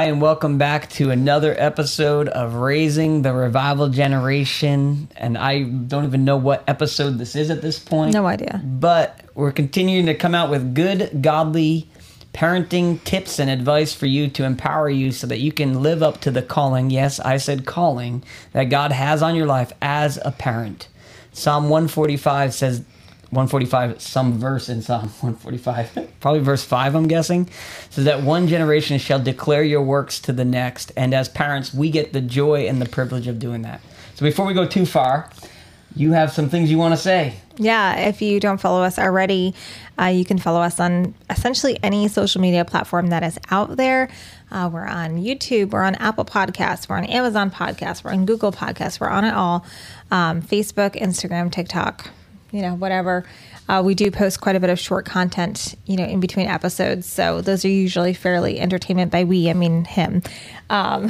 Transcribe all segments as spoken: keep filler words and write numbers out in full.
Hi, and welcome back to another episode of Raising the Revival Generation. And I don't even know what episode this is at this point. No idea. But we're continuing to come out with good, godly parenting tips and advice for you to empower you so that you can live up to the calling, yes, I said calling, that God has on your life as a parent. Psalm one forty-five says, one forty-five, some verse in Psalm one forty-five, probably verse five, I'm guessing, says that one generation shall declare your works to the next. And as parents, we get the joy and the privilege of doing that. So before we go too far, you have some things you want to say. Yeah, if you don't follow us already, uh, you can follow us on essentially any social media platform that is out there. Uh, we're on YouTube, we're on Apple Podcasts, we're on Amazon Podcasts, we're on Google Podcasts, we're on it all. Um, Facebook, Instagram, TikTok, you know, whatever. Uh, we do post quite a bit of short content, you know, in between episodes. So those are usually fairly entertainment. By we, I mean him. Um,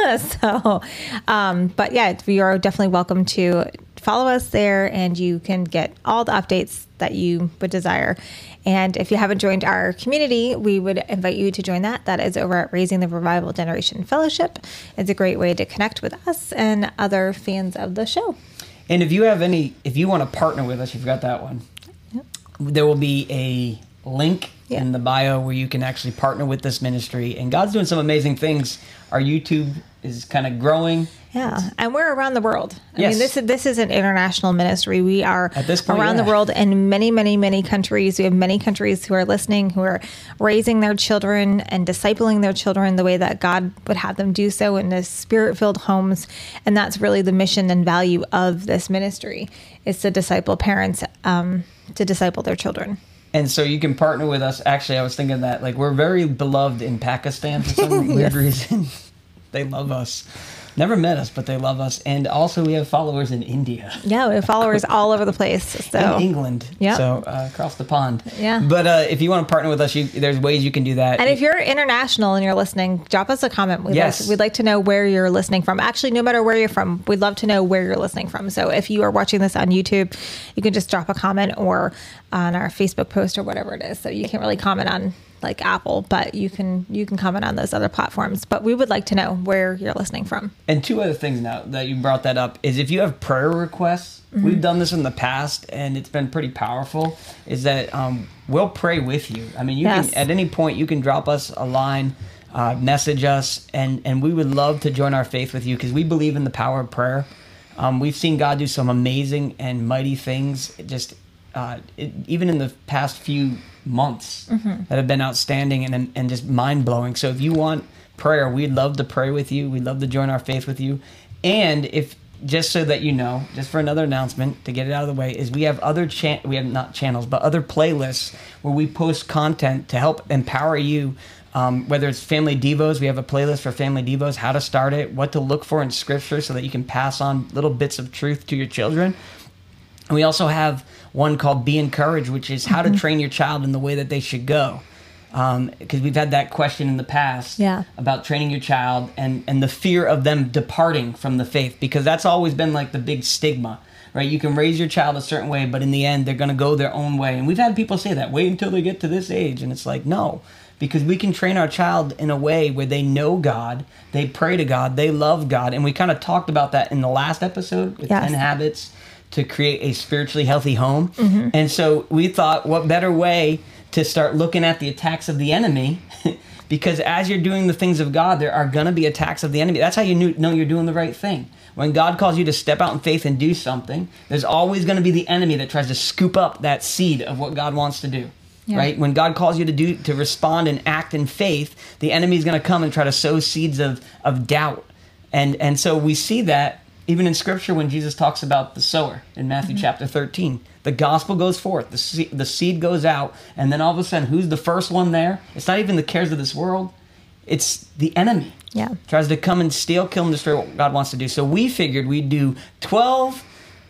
so, um, but yeah, we are definitely welcome to follow us there, and you can get all the updates that you would desire. And if you haven't joined our community, we would invite you to join that. That is over at Raising the Revival Generation Fellowship. It's a great way to connect with us and other fans of the show. And if you have any, if you want to partner with us, you've got that one. Yep. There will be a link yeah. in the bio where you can actually partner with this ministry. And God's doing some amazing things. Our YouTube is kind of growing. Yeah, and we're around the world. I yes. mean, this is this is an international ministry. We are At this point, around yeah. the world in many, many, many countries. We have many countries who are listening, who are raising their children and discipling their children the way that God would have them do so in the spirit-filled homes. And that's really the mission and value of this ministry, is to disciple parents, um, to disciple their children. And so you can partner with us. Actually, I was thinking that, like, we're very beloved in Pakistan for some weird yes. reason. They love us. Never met us, but they love us. And also we have followers in India. Yeah, we have followers all over the place. So. In England. Yeah. So uh, across the pond. Yeah. But uh, if you want to partner with us, you, there's ways you can do that. And if you're international and you're listening, drop us a comment. We'd, yes. like, we'd like to know where you're listening from. Actually, no matter where you're from, we'd love to know where you're listening from. So if you are watching this on YouTube, you can just drop a comment, or on our Facebook post, or whatever it is. So you can't really comment on like Apple, but you can you can comment on those other platforms. But we would like to know where you're listening from. And two other things now that you brought that up is if you have prayer requests, mm-hmm. we've done this in the past and it's been pretty powerful, is that um, we'll pray with you. I mean, you yes. can at any point you can drop us a line, uh, message us, and, and we would love to join our faith with you because we believe in the power of prayer. Um, we've seen God do some amazing and mighty things just uh, it, even in the past few months mm-hmm. that have been outstanding and and just mind-blowing. So if you want prayer, we'd love to pray with you. We'd love to join our faith with you. And if, just so that you know, just for another announcement to get it out of the way, is we have other cha- we have not channels, but other playlists where we post content to help empower you. Um, whether it's family devos, we have a playlist for family devos, how to start it, what to look for in scripture so that you can pass on little bits of truth to your children. And we also have one called Be Encouraged, which is how mm-hmm. to train your child in the way that they should go. Because um, we've had that question in the past yeah. about training your child and, and the fear of them departing from the faith, because that's always been like the big stigma, right? You can raise your child a certain way, but in the end, they're going to go their own way. And we've had people say that, wait until they get to this age. And it's like, no, because we can train our child in a way where they know God, they pray to God, they love God. And we kind of talked about that in the last episode with yes. ten habits to create a spiritually healthy home. Mm-hmm. And so we thought, what better way to start looking at the attacks of the enemy? Because as you're doing the things of God, there are going to be attacks of the enemy. That's how you knew, know you're doing the right thing. When God calls you to step out in faith and do something, there's always going to be the enemy that tries to scoop up that seed of what God wants to do. Yeah. Right? When God calls you to do to respond and act in faith, the enemy is going to come and try to sow seeds of, of doubt. And and so we see that even in Scripture when Jesus talks about the sower in Matthew mm-hmm. chapter thirteen. The gospel goes forth, the seed, the seed goes out, and then all of a sudden, who's the first one there? It's not even the cares of this world. It's the enemy. Yeah. Tries to come and steal, kill, and destroy what God wants to do. So we figured we'd do twelve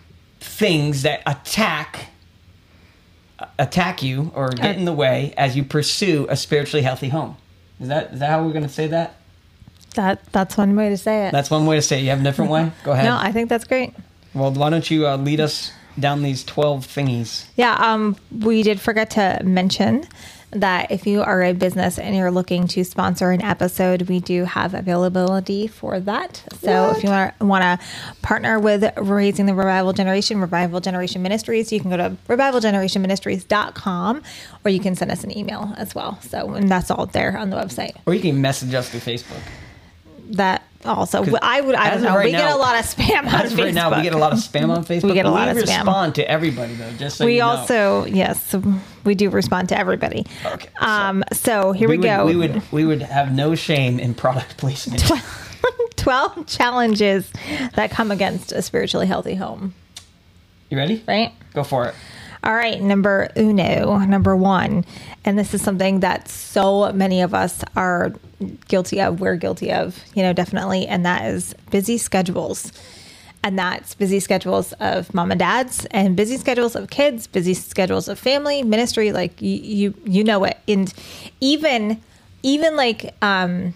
things that attack attack you or get in the way as you pursue a spiritually healthy home. Is that is that how we're going to say that? That that's one way to say it. That's one way to say it. You have a different way? Go ahead. No, I think that's great. Well, why don't you uh, lead us down these twelve thingies? Yeah, um, we did forget to mention that if you are a business and you're looking to sponsor an episode, we do have availability for that. So What? if you want to partner with Raising the Revival Generation, Revival Generation Ministries, you can go to revival generation ministries dot com, or you can send us an email as well. So, and that's all there on the website. Or you can message us through Facebook. That also, I would, I don't know. Right we now, get a lot of spam on as of Facebook. right now, we get a lot of spam on Facebook. We get a lot we of spam. respond to everybody though, just so we you know. also, yes, we do respond to everybody. Okay, so Um, so here we, would, go. We would we would have no shame in product placement. twelve challenges that come against a spiritually healthy home. You ready? Right? Go for it. All right, number uno, number one, and this is something that so many of us are guilty of. We're guilty of, you know, definitely, and that is busy schedules. And that's busy schedules of mom and dads, and busy schedules of kids, busy schedules of family, ministry. Like you, you, you know it, and even, even like, um,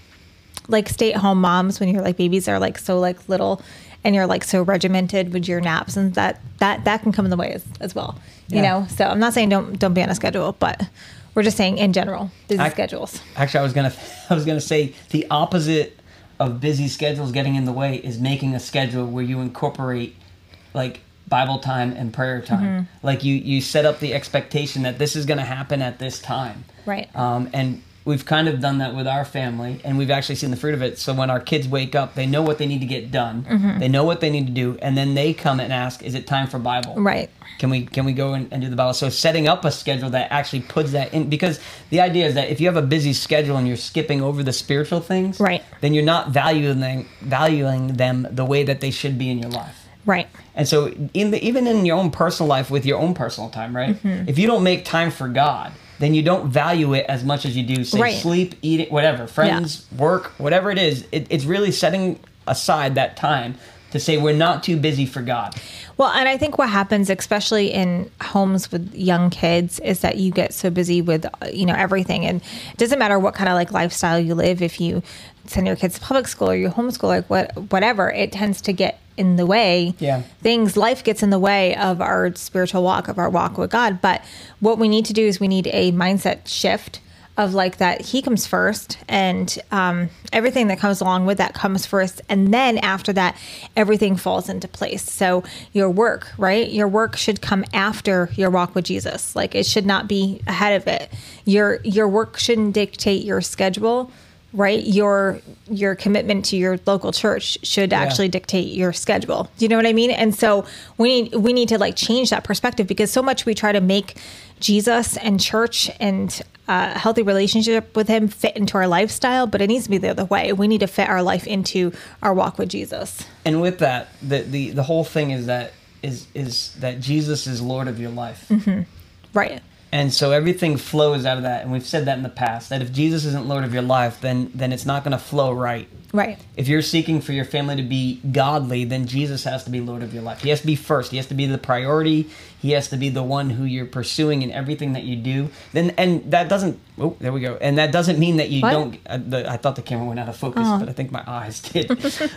like stay-at-home moms when you're like babies are like so like little. And you're like so regimented with your naps, and that that that can come in the way as, as well, you Yeah. know. So I'm not saying don't don't be on a schedule, but we're just saying in general busy I- schedules. Actually, I was gonna I was gonna say the opposite of busy schedules getting in the way is making a schedule where you incorporate like Bible time and prayer time. Mm-hmm. Like you you set up the expectation that this is gonna happen at this time. Right. Um, and we've kind of done that with our family, and we've actually seen the fruit of it. So when our kids wake up, they know what they need to get done. Mm-hmm. They know what they need to do, and then they come and ask, "Is it time for Bible?" Right. Can we can we go and, and do the Bible? So setting up a schedule that actually puts that in, because the idea is that if you have a busy schedule and you're skipping over the spiritual things, Right. then you're not valuing valuing them the way that they should be in your life. Right. And so, in the, even in your own personal life with your own personal time, right? Mm-hmm. If you don't make time for God, then you don't value it as much as you do, say, Right. sleep, eating, whatever, friends, work, whatever it is. It, it's really setting aside that time to say we're not too busy for God. Well, and I think what happens, especially in homes with young kids, is that you get so busy with, you know, everything. And it doesn't matter what kind of like lifestyle you live. If you send your kids to public school or you homeschool, like what, whatever, it tends to get in the way. Yeah. Things, life gets in the way of our spiritual walk, of our walk with God. But what we need to do is we need a mindset shift of like that he comes first, and um, everything that comes along with that comes first. And then after that, everything falls into place. So your work, right? Your work should come after your walk with Jesus. Like it should not be ahead of it. Your, your work shouldn't dictate your schedule, right? Your, your commitment to your local church should Yeah. actually dictate your schedule. Do you know what I mean? And so we need, we need to like change that perspective, because so much we try to make Jesus and church and a healthy relationship with him fit into our lifestyle, but it needs to be the other way. We need to fit our life into our walk with Jesus. And with that, the the, the whole thing is that is is that Jesus is Lord of your life. Right. And so everything flows out of that. And we've said that in the past, that if Jesus isn't Lord of your life, then then it's not going to flow right. Right. If you're seeking for your family to be godly, then Jesus has to be Lord of your life. He has to be first. He has to be the priority. He has to be the one who you're pursuing in everything that you do. Then, and that doesn't. Oh, there we go. And that doesn't mean that you What? don't. Uh, the, I thought the camera went out of focus, but I think my eyes did.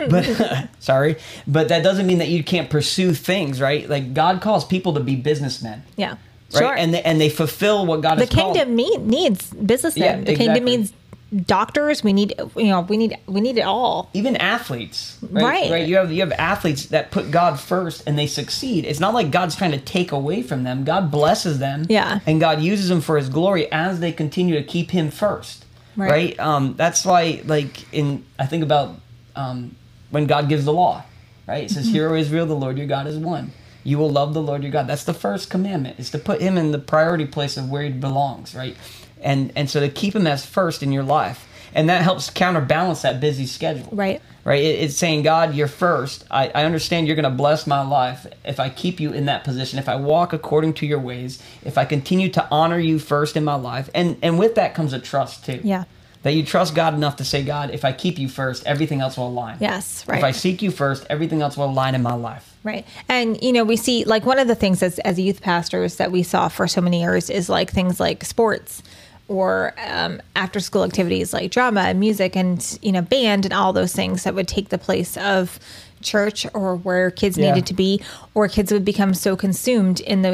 but sorry, but that doesn't mean that you can't pursue things, right? Like God calls people to be businessmen. Yeah. Right, Sure. and they, and they fulfill what God the has called. kingdom need, needs businessmen. Yeah, the exactly. kingdom needs doctors. We need, you know, we need, we need it all. Even athletes, right? Right. Right. You have you have athletes that put God first and they succeed. It's not like God's trying to take away from them. God blesses them. Yeah. And God uses them for His glory as they continue to keep Him first. Right. Right. Um, that's why, like in I think about um, when God gives the law. Right. It says, Mm-hmm. "Hear, O Israel, the Lord your God is one. You will love the Lord your God." That's the first commandment, is to put Him in the priority place of where He belongs, right? And and so to keep Him as first in your life. And that helps counterbalance that busy schedule. Right. Right? It, it's saying, God, you're first. I, I understand you're going to bless my life if I keep you in that position, if I walk according to your ways, if I continue to honor you first in my life. And, and with that comes a trust too. Yeah. That you trust God enough to say, God, if I keep you first, everything else will align. Yes. Right. If I seek you first, everything else will align in my life. Right. And, you know, we see like one of the things as, as youth pastors that we saw for so many years is like things like sports or um, after school activities like drama and music and, you know, band and all those things that would take the place of church or where kids Yeah. needed to be, or kids would become so consumed in those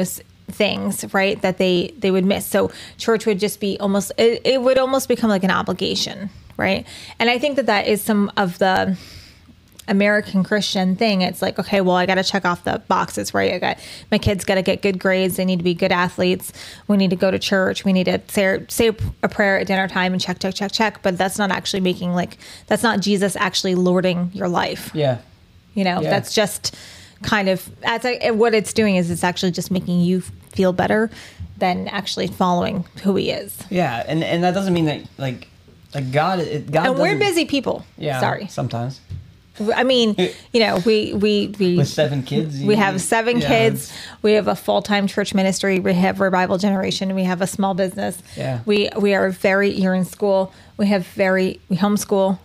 things, right, that they they would miss. So church would just be almost it, it would almost become like an obligation, right? And I think that that is some of the American Christian thing. It's like, okay, well, I got to check off the boxes, right? I got my kids got to get good grades. They need to be good athletes. We need to go to church. We need to say, say a prayer at dinner time and check, check, check, check. But that's not actually making like, that's not Jesus actually lording your life. Yeah. You know, Yeah. that's just kind of, as I, what it's doing is it's actually just making you feel better than actually following who he is. Yeah. And, and that doesn't mean that like, like God, it, God And we're doesn't- busy people. Yeah. Sorry. Sometimes. I mean, you know, we we we With seven kids. we have seven yeah, kids. it's- We have a full time church ministry. We have Revival Generation. We have a small business. Yeah. We we are very. You're in school. We have very. We homeschool.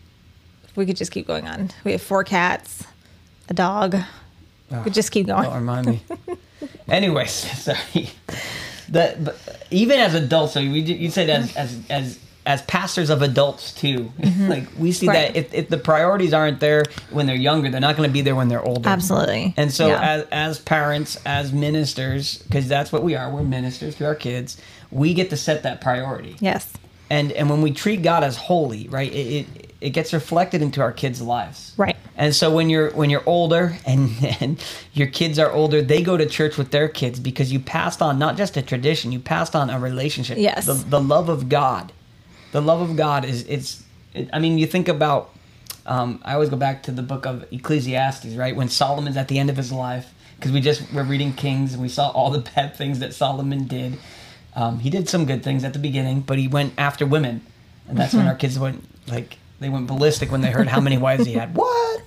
We could just keep going on. We have four cats, a dog. We could just keep going. Don't remind me. Anyways, sorry. The, but even as adults, so we, you said as as as as pastors of adults too, like we see Right. that if, if the priorities aren't there when they're younger, they're not going to be there when they're older. Absolutely. And so Yeah. as as parents, as ministers, because that's what we are, we're ministers to our kids. We get to set that priority. Yes. And and when we treat God as holy, right, it, it it gets reflected into our kids' lives. Right. And so when you're when you're older and, and your kids are older, they go to church with their kids because you passed on not just a tradition, you passed on a relationship. Yes. The, the love of God. The love of God is it's. It, I mean, you think about. Um, I always go back to the book of Ecclesiastes, right? When Solomon's at the end of his life, because we just were reading Kings and we saw all the bad things that Solomon did. Um, he did some good things at the beginning, but he went after women, and that's when our kids went like they went ballistic when they heard how many wives he had. What?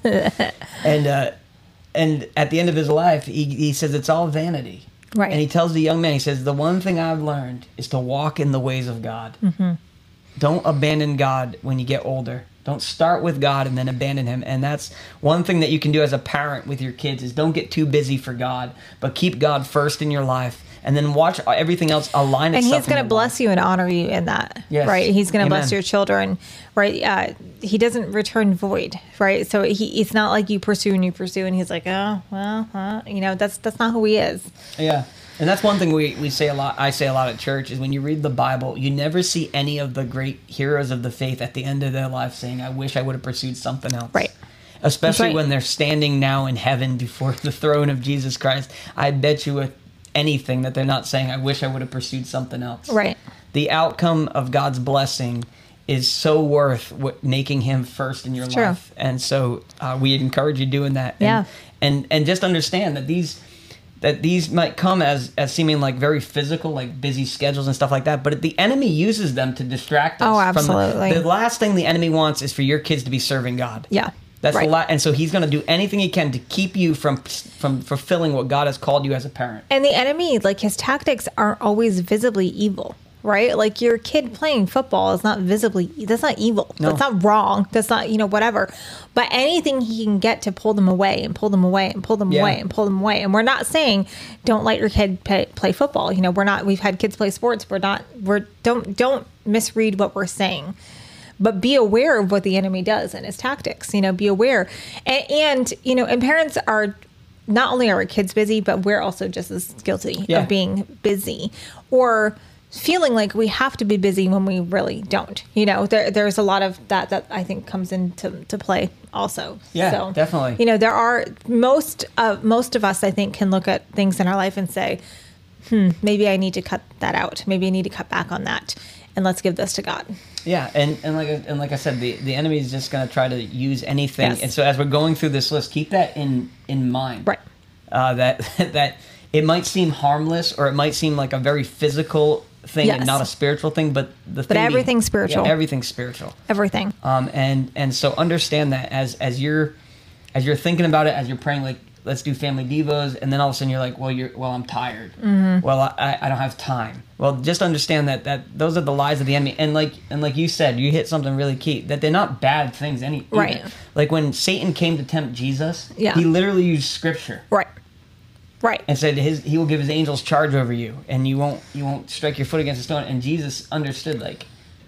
and uh, and at the end of his life, he he says it's all vanity. Right. And he tells the young man, he says, the one thing I've learned is to walk in the ways of God. Mm-hmm. Don't abandon God when you get older. Don't start with God and then abandon him. And that's one thing that you can do as a parent with your kids is don't get too busy for God, but keep God first in your life. And then watch everything else align And itself. he's going to bless you and honor you in that, Yes. right? He's going to bless Amen. your children, right? Uh, he doesn't return void, right? So he, it's not like you pursue and you pursue, and he's like, oh, well, uh, you know, that's that's not who he is. Yeah. And that's one thing we, we say a lot, I say a lot at church, is when you read the Bible, you never see any of the great heroes of the faith at the end of their life saying, I wish I would have pursued something else. Right. Especially That's right. when they're standing now in heaven before the throne of Jesus Christ. I bet you with anything that they're not saying, I wish I would have pursued something else. Right. The outcome of God's blessing is so worth what, making him first in your It's true. life. And so uh, we encourage you doing that. And, Yeah. And, and just understand that these that these might come as, as seeming like very physical, like busy schedules and stuff like that. But the enemy uses them to distract us. Oh, From absolutely. the, the last thing the enemy wants is for your kids to be serving God. Yeah. That's right. the la- and so he's going to do anything he can to keep you from from fulfilling what God has called you as a parent. And the enemy, like his tactics aren't always visibly evil, right? Like your kid playing football is not visibly, that's not evil. No. That's not wrong. That's not, you know, whatever. But anything he can get to pull them away and pull them away and pull them Yeah. away and pull them away. And we're not saying don't let your kid play, play football. You know, we're not, we've had kids play sports. We're not, we're, don't, don't misread what we're saying. But be aware of what the enemy does and his tactics, you know, be aware. And, and, you know, and parents are, not only are our kids busy, but we're also just as guilty Yeah. of being busy or feeling like we have to be busy when we really don't. You know, there, there's a lot of that that I think comes into to play also. Yeah, so, definitely. You know, there are most of most of us, I think, can look at things in our life and say, hmm, maybe I need to cut that out. Maybe I need to cut back on that. And let's give this to God. Yeah, and, and like I- and like I said, the, the enemy is just going to try to use anything. Yes. And so as we're going through this list, keep that in in mind. Right. Uh, that that it might seem harmless or it might seem like a very physical thing Yes. and not a spiritual thing, but the But thing everything's spiritual. Yeah, everything's spiritual. Everything. Um, and and so understand that as as you're as you're thinking about it, as you're praying, like let's do family devos, and then all of a sudden you're like, well, you're well, I'm tired. Mm-hmm. Well, I, I don't have time. Well, just understand that that those are the lies of the enemy, and like and like you said, you hit something really key that they're not bad things. Any either. Right. Like when Satan came to tempt Jesus, Yeah. he literally used scripture. Right. Right. And said his he will give his angels charge over you, and you won't you won't strike your foot against a stone. And Jesus understood, like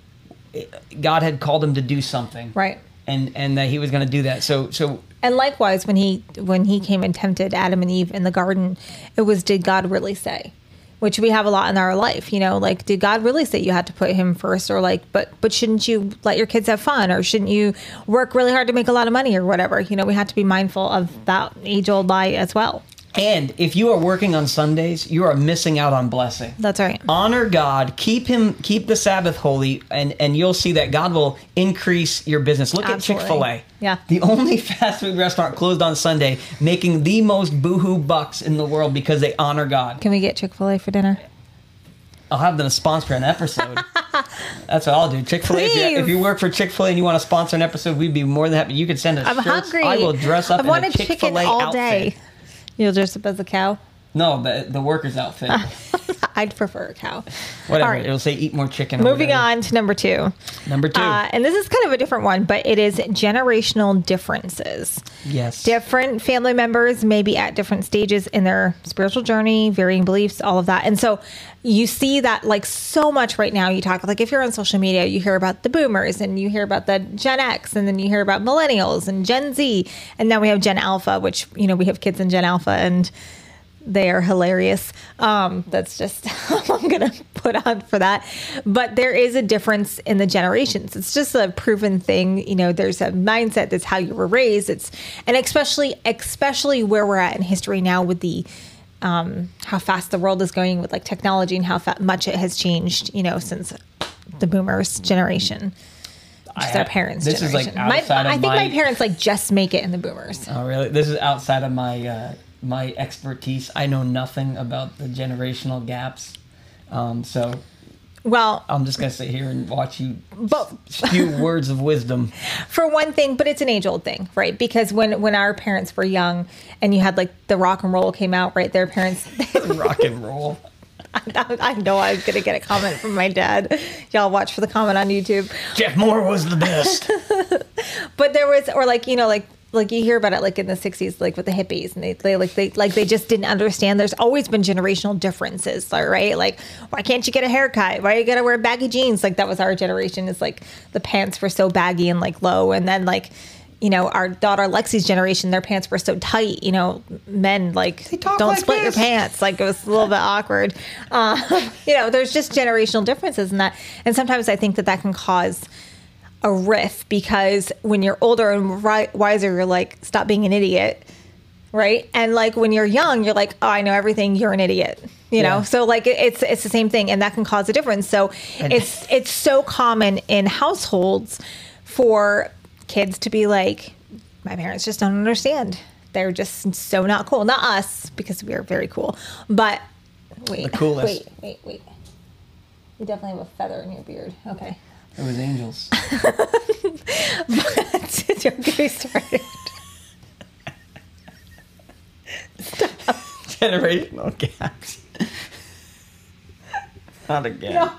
God had called him to do something, Right. And and that he was going to do that. So so And likewise, when he when he came and tempted Adam and Eve in the garden, it was, did God really say? which we have a lot in our life. You know, like, did God really say you had to put him first? Or like, but, but shouldn't you let your kids have fun? Or shouldn't you work really hard to make a lot of money or whatever? You know, we have to be mindful of that age old lie as well. And if you are working on Sundays, you are missing out on blessing. That's right. Honor God, keep him, keep the Sabbath holy, and, and you'll see that God will increase your business. Look Absolutely. at Chick-fil-A. Yeah. The only fast food restaurant closed on Sunday, making the most boohoo bucks in the world because they honor God. Can we get Chick-fil-A for dinner? I'll have them sponsor an episode. That's what I'll do. Chick-fil-A, if you, if you work for Chick-fil-A and you want to sponsor an episode, we'd be more than happy. You could send us I'm shirts. hungry. I will dress up I've in a wanted Chick-fil-A chicken all outfit. day. You'll dress up as a cow? No, the, the worker's outfit. I'd prefer a cow. Whatever. All right. It'll say eat more chicken. Or Moving whatever. on to number two. Number two. Uh, and this is kind of a different one, but it is generational differences. Yes. Different family members may be at different stages in their spiritual journey, varying beliefs, all of that. And so you see that like so much right now. You talk like if you're on social media, you hear about the boomers and you hear about the Gen X and then you hear about millennials and Gen Z. And now we have Gen Alpha, which, you know, we have kids in Gen Alpha and they are hilarious. Um, that's just all I'm going to put on for that. But there is a difference in the generations. It's just a proven thing. You know, there's a mindset. That's how you were raised. It's, and especially, especially where we're at in history now with the, um, how fast the world is going with like technology and how fa- much it has changed, you know, since the boomers generation. Which is our parents' this generation. is like outside my, of I think my, my parents like just make it in the boomers. Oh, really? This is outside of my uh, my expertise. I know nothing about the generational gaps. Um, so Well, I'm just gonna sit here and watch you but spew words of wisdom. For one thing, but it's an age old thing, right? Because when when our parents were young, and you had like the rock and roll came out, right? Their parents. Rock and roll. I, I know I was gonna get a comment from my dad. Y'all watch for the comment on YouTube. Jeff Moore was the best. But there was, or like you know, like like you hear about it, like in the sixties, like with the hippies, and they, they like they like they just didn't understand. There's always been generational differences, right? Like, why can't you get a haircut? Why you gotta wear baggy jeans? Like that was our generation. Is like the pants were so baggy and like low, and then like. You know, our daughter Lexi's generation, their pants were so tight. You know, men like don't like split this. your pants. Like it was a little bit awkward. Uh, you know, there's just generational differences in that, and sometimes I think that that can cause a rift because when you're older and ri- wiser, you're like, stop being an idiot, right? And like when you're young, you're like, oh, I know everything. You're an idiot. You know, Yeah. so like it- it's it's the same thing, and that can cause a difference. So And- it's it's so common in households for kids to be like, my parents just don't understand. They're just so not cool. Not us, because we are very cool. But wait, The coolest. wait, wait, wait. You definitely have a feather in your beard. Okay. It was angels. Don't get me started. Generational gaps. Not again. No.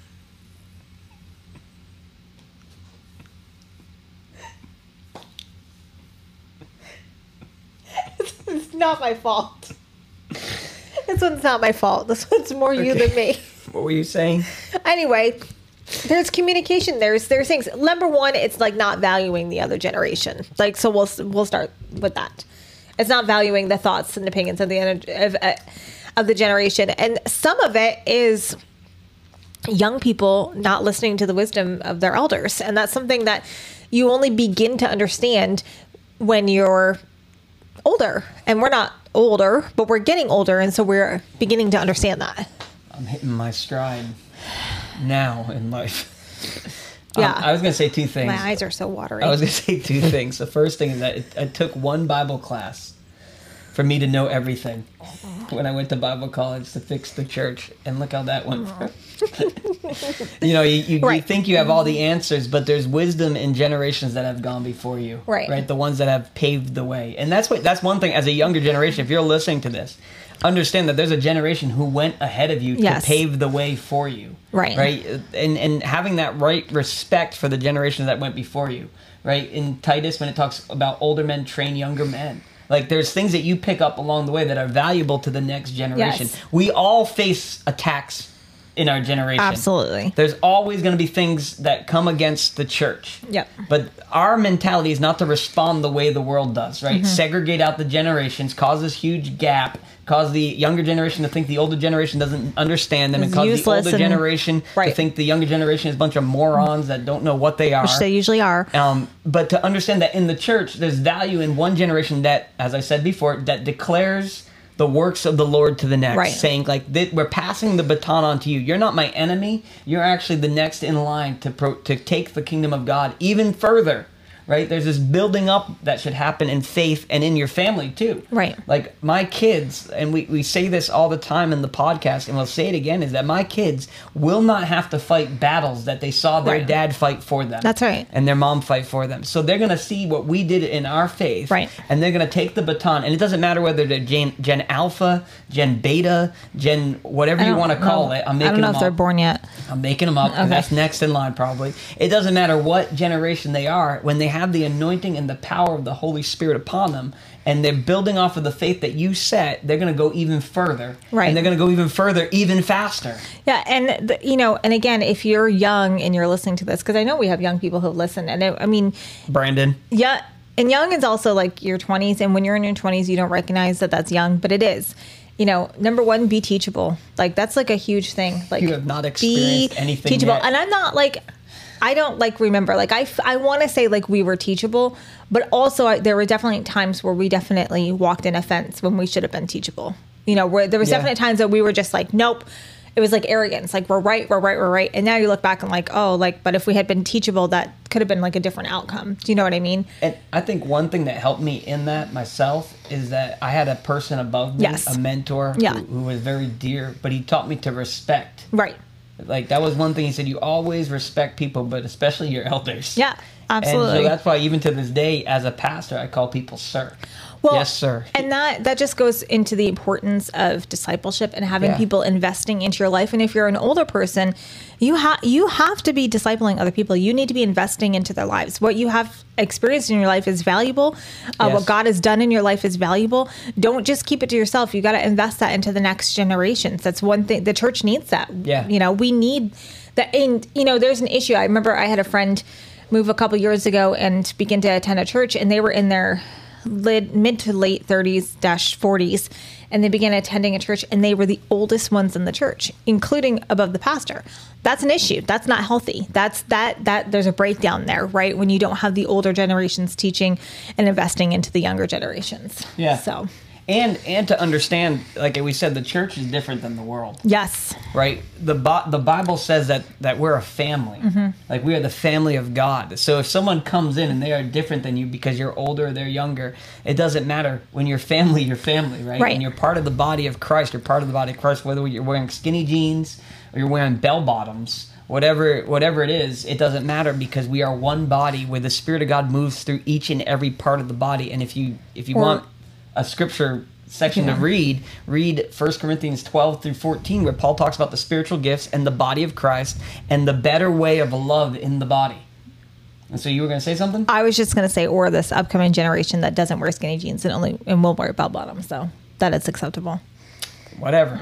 It's not my fault. This one's not my fault. This one's more you Okay. than me. What were you saying? Anyway, there's communication. There's there's things. Number one, it's like not valuing the other generation. Like so, we'll we'll start with that. It's not valuing the thoughts and opinions of the ener- of, uh, of the generation, and some of it is young people not listening to the wisdom of their elders, and that's something that you only begin to understand when you're older. And we're not older, but we're getting older, and so we're beginning to understand that. I'm hitting my stride now in life. Yeah. Um, I was going to say two things. My eyes are so watery. I was going to say two things. The first thing is that it, it took one Bible class for me to know everything when I went to Bible college to fix the church. And look how that went. you know, you, you, Right. you think you have all the answers, but there's wisdom in generations that have gone before you. Right. Right. The ones that have paved the way. And that's what that's one thing as a younger generation, if you're listening to this, understand that there's a generation who went ahead of you Yes. to pave the way for you. Right. Right. And and having that right respect for the generations that went before you. Right. In Titus, when it talks about older men train younger men. Like there's things that you pick up along the way that are valuable to the next generation. Yes. We all face attacks in our generation. Absolutely. There's always going to be things that come against the church. Yep. But our mentality is not to respond the way the world does, right? Mm-hmm. Segregate out the generations, cause this huge gap, cause the younger generation to think the older generation doesn't understand them, It's and cause the useless older and- generation right. to think the younger generation is a bunch of morons that don't know what they are. Which they usually are. Um, but to understand that in the church, there's value in one generation that, as I said before, that declares the works of the Lord to the next, Right. saying like, th- we're passing the baton on to you. You're not my enemy. You're actually the next in line to pro- to take the kingdom of God even further. Right? There's this building up that should happen in faith and in your family too. Right. Like my kids, and we, we say this all the time in the podcast, and we'll say it again, is that my kids will not have to fight battles that they saw their Right. dad fight for them. That's right. And their mom fight for them. So they're going to see what we did in our faith. Right. And they're going to take the baton. And it doesn't matter whether they're Gen, Gen Alpha, Gen Beta, Gen whatever I you don't want to call know. it. I'm I making don't know them if they're up. born yet. I'm making them up. Okay. That's next in line probably. It doesn't matter what generation they are. When they have the anointing and the power of the Holy Spirit upon them, and they're building off of the faith that you set, they're going to go even further. Right. And they're going to go even further, even faster. Yeah, and the, you know, and again, if you're young and you're listening to this, because I know we have young people who listen, and I, I mean, Brandon. yeah, and young is also like your twenties, and when you're in your twenties, you don't recognize that that's young, but it is. You know, number one, be teachable. Like that's like a huge thing. Like You have not experienced be anything teachable, yet. and I'm not like. I don't like remember like I, f- I want to say like we were teachable, but also I, there were definitely times where we definitely walked in a fence when we should have been teachable. You know, where there was Yeah. definitely times that we were just like, nope. It was like arrogance, like we're right, we're right, we're right. And now you look back and like, oh, like, but if we had been teachable, that could have been like a different outcome. Do you know what I mean? And I think one thing that helped me in that myself is that I had a person above me, Yes. a mentor Yeah. who, who was very dear, but he taught me to respect. Right. Like that was one thing he said, you always respect people, but especially your elders. Yeah, absolutely. And so that's why even to this day, as a pastor, I call people sir. Well, yes, sir. And that that just goes into the importance of discipleship and having Yeah. people investing into your life. And if you're an older person, you have you have to be discipling other people. You need to be investing into their lives. What you have experienced in your life is valuable. Uh, Yes. What God has done in your life is valuable. Don't just keep it to yourself. You got to invest that into the next generations. That's one thing. The church needs that. Yeah. You know, we need that. And you know, there's an issue. I remember I had a friend move a couple years ago and begin to attend a church, and they were in their mid to late thirties dash forties, and they began attending a church, and they were the oldest ones in the church, including above the pastor. That's an issue. That's not healthy. That's that that there's a breakdown there, right? When you don't have the older generations teaching and investing into the younger generations. Yeah. So And and to understand, like we said, the church is different than the world. yes. Right? The Bi- the Bible says that that we're a family. Mm-hmm. Like we are the family of God. So if someone comes in and they are different than you because you're older or they're younger, it doesn't matter. When you're family, you're family, right? Right. And you're part of the body of Christ. You're part of the body of Christ, whether you're wearing skinny jeans or you're wearing bell bottoms. Whatever whatever it is, it doesn't matter because we are one body where the Spirit of God moves through each and every part of the body. And if you if you Or- want a scripture section Yeah. to read, read First Corinthians twelve through fourteen, where Paul talks about the spiritual gifts and the body of Christ and the better way of love in the body. And so you were going to say something? I was just going to say, or this upcoming generation that doesn't wear skinny jeans and only and will wear bell bottoms, so that is acceptable. Whatever.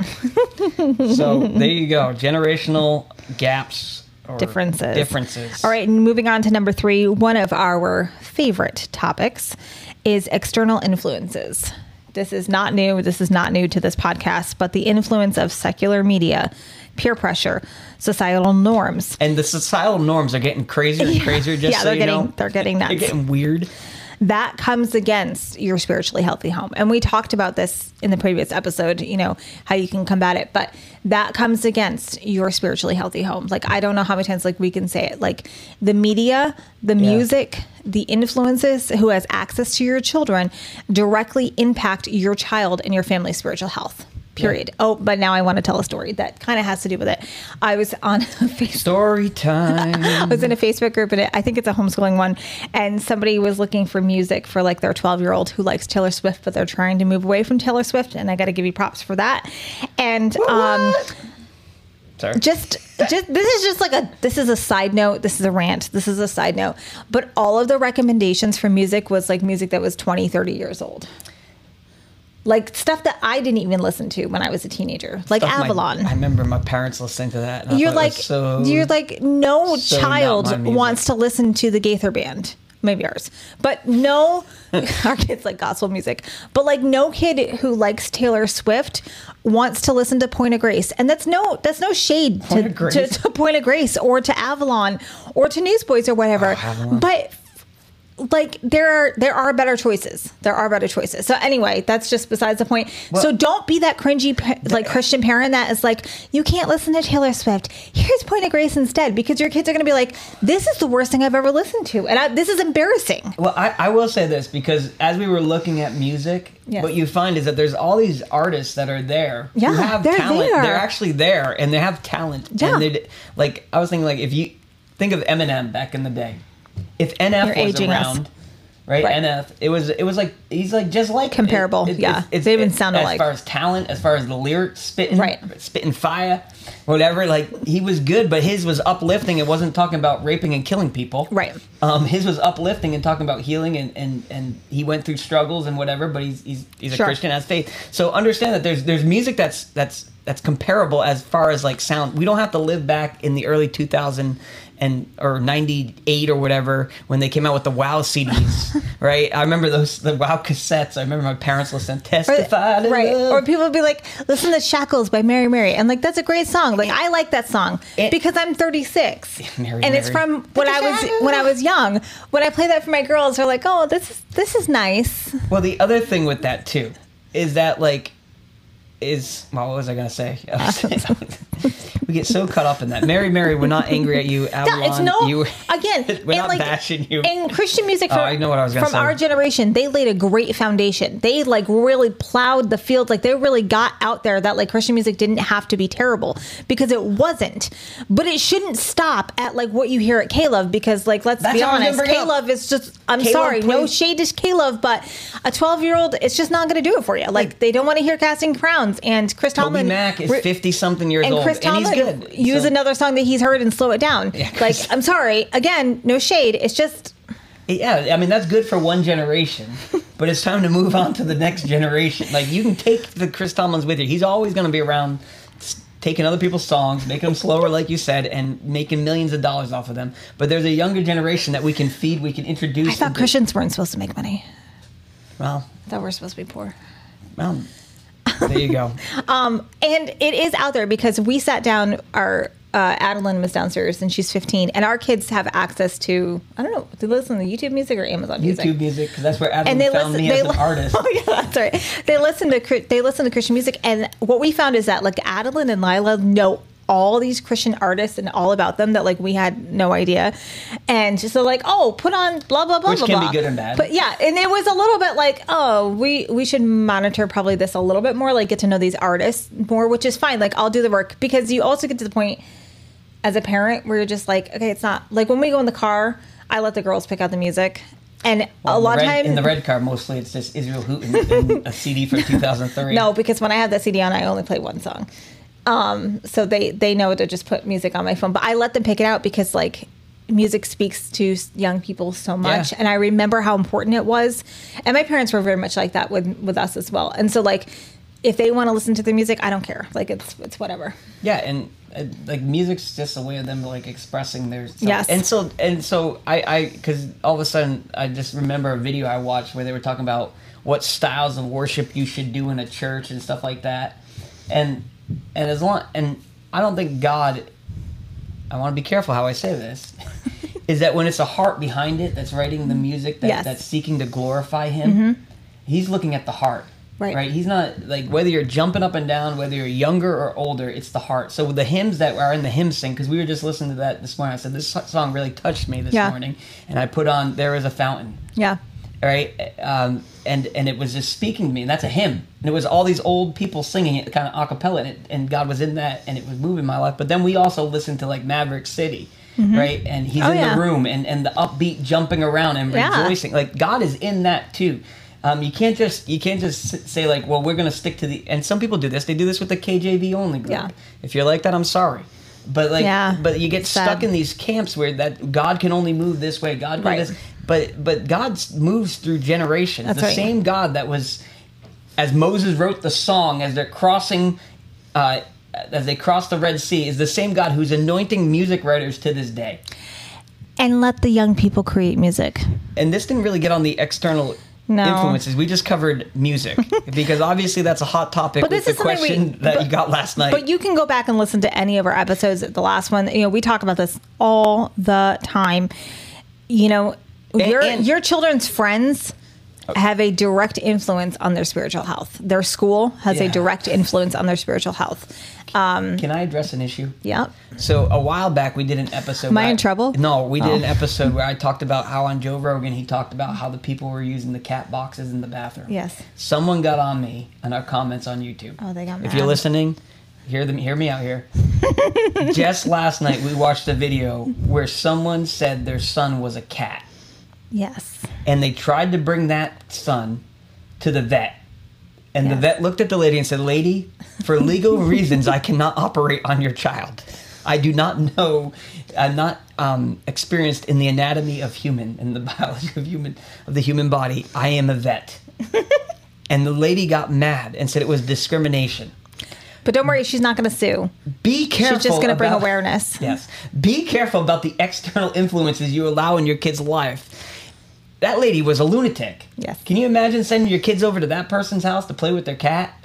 So there you go. Generational gaps or Differences. Differences. All right, and moving on to number three, one of our favorite topics is external influences. This is not new. This is not new to this podcast, but the influence of secular media, peer pressure, societal norms. And the societal norms are getting crazier and crazier. Just yeah, so they're you getting know. they're getting nuts. They're getting weird. That comes against your spiritually healthy home. And we talked about this in the previous episode, you know, how you can combat it, but that comes against your spiritually healthy home. Like, I don't know how many times like we can say it, like the media, the Yeah. music, the influences who has access to your children directly impact your child and your family's spiritual health. Period. Yeah. Oh, but now I want to tell a story that kind of has to do with it. I was on Facebook. Story time. I was in a Facebook group, and it, I think it's a homeschooling one, and somebody was looking for music for like their twelve-year-old who likes Taylor Swift, but they're trying to move away from Taylor Swift, and I got to give you props for that. And um, Sorry. just, just this is just like a this is a side note. This is a rant. This is a side note. But all of the recommendations for music was like music that was twenty, thirty years old. Like stuff that I didn't even listen to when I was a teenager, like Stuff my- Avalon. I remember my parents listening to that. And I You're thought it like, was so, you're like, no so not child my music. wants to listen to the Gaither Band. Maybe ours, but no, our kids like gospel music. But like, no kid who likes Taylor Swift wants to listen to Point of Grace, and that's no, that's no shade Point to, of Grace. to, to Point of Grace or to Avalon or to Newsboys or whatever. Oh, Avalon. But like, there are there are better choices. There are better choices. So anyway, that's just besides the point. Well, so don't be that cringy pa- like Christian parent that is like, you can't listen to Taylor Swift. Here's Point of Grace instead, because your kids are going to be like, this is the worst thing I've ever listened to, and I, this is embarrassing. Well, I, I will say this, because as we were looking at music, Yes. what you find is that there's all these artists that are there Yeah, who have they're talent. there. They're actually there, and they have talent. Yeah. And they like I was thinking, like, if you think of Eminem back in the day, if N F You're was aging us. around, right? Right. N F, it was it was like he's like just like Comparable, yeah. They even sound as alike. far as talent, as far as the lyrics, spitting, Right. spitting fire, whatever. Like, he was good, but his was uplifting. It wasn't talking about raping and killing people. Right. Um, his was uplifting and talking about healing, and, and, and he went through struggles and whatever, but he's he's, he's a Sure. Christian, has faith. So understand that there's there's music that's that's that's comparable as far as like sound. We don't have to live back in the early two thousand and or ninety-eight or whatever when they came out with the WoW C Ds, right? I remember those the WoW cassettes. I remember my parents listening. Testify to Right. love. Or people would be like, listen to Shackles by Mary Mary. And like, that's a great song. Like, I like that song It- because I'm thirty-six. Mary, and it's Mary. from when I was when I was young. When I play that for my girls, they're like, oh, this is this is nice. Well, the other thing with that too is that like is well, what was I gonna say? I was- we get so caught up in that. Mary, Mary, we're not angry at you. Avalon, No, it's no you, again. we're and not like, bashing you. And Christian music Oh, from, I know what I was gonna from say. our generation, they laid a great foundation. They like really plowed the field. Like they really got out there that like Christian music didn't have to be terrible, because it wasn't. But it shouldn't stop at like what you hear at K-Love, because like let's That's be what I was honest, gonna bring up. K-Love is just I'm K-Love sorry, no plays- shade to K-Love, but a twelve year old, it's just not going to do it for you. Like they don't want to hear Casting Crowns, and Chris Toby Tomlin Mack is re- fifty something years and old, Chris and Tomlin he's good. use So- another song that he's heard and slow it down. Yeah, like, Chris- I'm sorry. Again, no shade. It's just Yeah, I mean that's good for one generation, but it's time to move on to the next generation. Like, you can take the Chris Tomlins with you. He's always going to be around, s- taking other people's songs, making them slower, like you said, and making millions of dollars off of them. But there's a younger generation that we can feed, we can introduce. I thought into- Christians weren't supposed to make money. Well, I thought we're supposed to be poor. well, there you go. Um, and it is out there because we sat down. Our uh, Adeline was downstairs, and she's fifteen, and our kids have access to, I don't know, do they listen to YouTube music or Amazon music? YouTube music, because that's where Adam And they found listen. me They as an li- artist. Oh yeah, that's right. They listen to Chri- they listen to Christian music, and what we found is that like Adeline and Lila know all these Christian artists and all about them that like we had no idea, and just they're like, oh, put on blah blah blah Which blah can be blah. good and bad. But yeah, and it was a little bit like, oh, we we should monitor probably this a little bit more, like get to know these artists more, which is fine. Like I'll do the work, because you also get to the point as a parent where you're just like, okay, it's not like when we go in the car, I let the girls pick out the music. And Well, a in the lot of red- times in the red car, mostly it's just Israel Houghton and a C D from two thousand three. no, because when I have that C D on, I only play one song. Um, so they they know to just put music on my phone, but I let them pick it out because like music speaks to young people so much, Yeah. and I remember how important it was. And my parents were very much like that with with us as well. And so like if they want to listen to the music, I don't care. Like it's it's whatever. Yeah, and uh, like music's just a way of them like expressing their stuff. Yes. And so and so I I because all of a sudden I just remember a video I watched where they were talking about what styles of worship you should do in a church and stuff like that, and and as long and I don't think God. I want to be careful how I say this. Is that when it's a heart behind it that's writing the music that, Yes. that's seeking to glorify Him, He's looking at the heart. Right. Right. He's not like whether you're jumping up and down, whether you're younger or older, it's the heart. So the hymns that are in the hymn sing, because we were just listening to that this morning. I said, this song really touched me this Yeah. morning. And I put on There Is a Fountain. Yeah. Right. Um, and, and it was just speaking to me. And that's a hymn. And it was all these old people singing it kind of a cappella. And, it, and God was in that. And it was moving my life. But then we also listened to like Maverick City. Right. And he's Oh, in yeah. the room and, and the upbeat jumping around and Yeah. rejoicing. Like God is in that too. Um, you can't just you can't just s- say like, well, we're going to stick to the. And some people do this. They do this with the K J V only group. Yeah. If you're like that, I'm sorry. But like, Yeah. but you get Sad. stuck in these camps where that God can only move this way. God can Right. this, but but God moves through generations. That's the right. same God that was as Moses wrote the song as they're crossing, uh, as they cross the Red Sea, is the same God who's anointing music writers to this day. And let the young people create music. And this didn't really get on the external No. influences. We just covered music because obviously that's a hot topic But with this the is something question we- that but- you got last night. But you can go back and listen to any of our episodes. The last one, you know, we talk about this all the time. You know, your and- your children's friends have a direct influence on their spiritual health. Their school has a Yeah. direct influence on their spiritual health. Um, Can I address an issue? yeah. So a while back, we did an episode. Am I where in trouble? No, we did Oh. an episode where I talked about how on Joe Rogan he talked about how the people were using the cat boxes in the bathroom. Yes. Someone got on me in our comments on YouTube. Oh, they got If mad. you're listening, hear them. Hear me out here. Just last night, we watched a video where someone said their son was a cat, Yes. and they tried to bring that son to the vet. And the Yes. vet looked at the lady and said, "Lady, for legal reasons, I cannot operate on your child. I do not know, I'm not um, experienced in the anatomy of human, in the biology of human, of the human body. I am a vet." And the lady got mad and said it was discrimination. But don't worry, she's not going to sue. Be careful. She's just going to bring about- awareness. Yes. Be careful about the external influences you allow in your kid's life. That lady was a lunatic. Yes. Can you imagine sending your kids over to that person's house to play with their cat?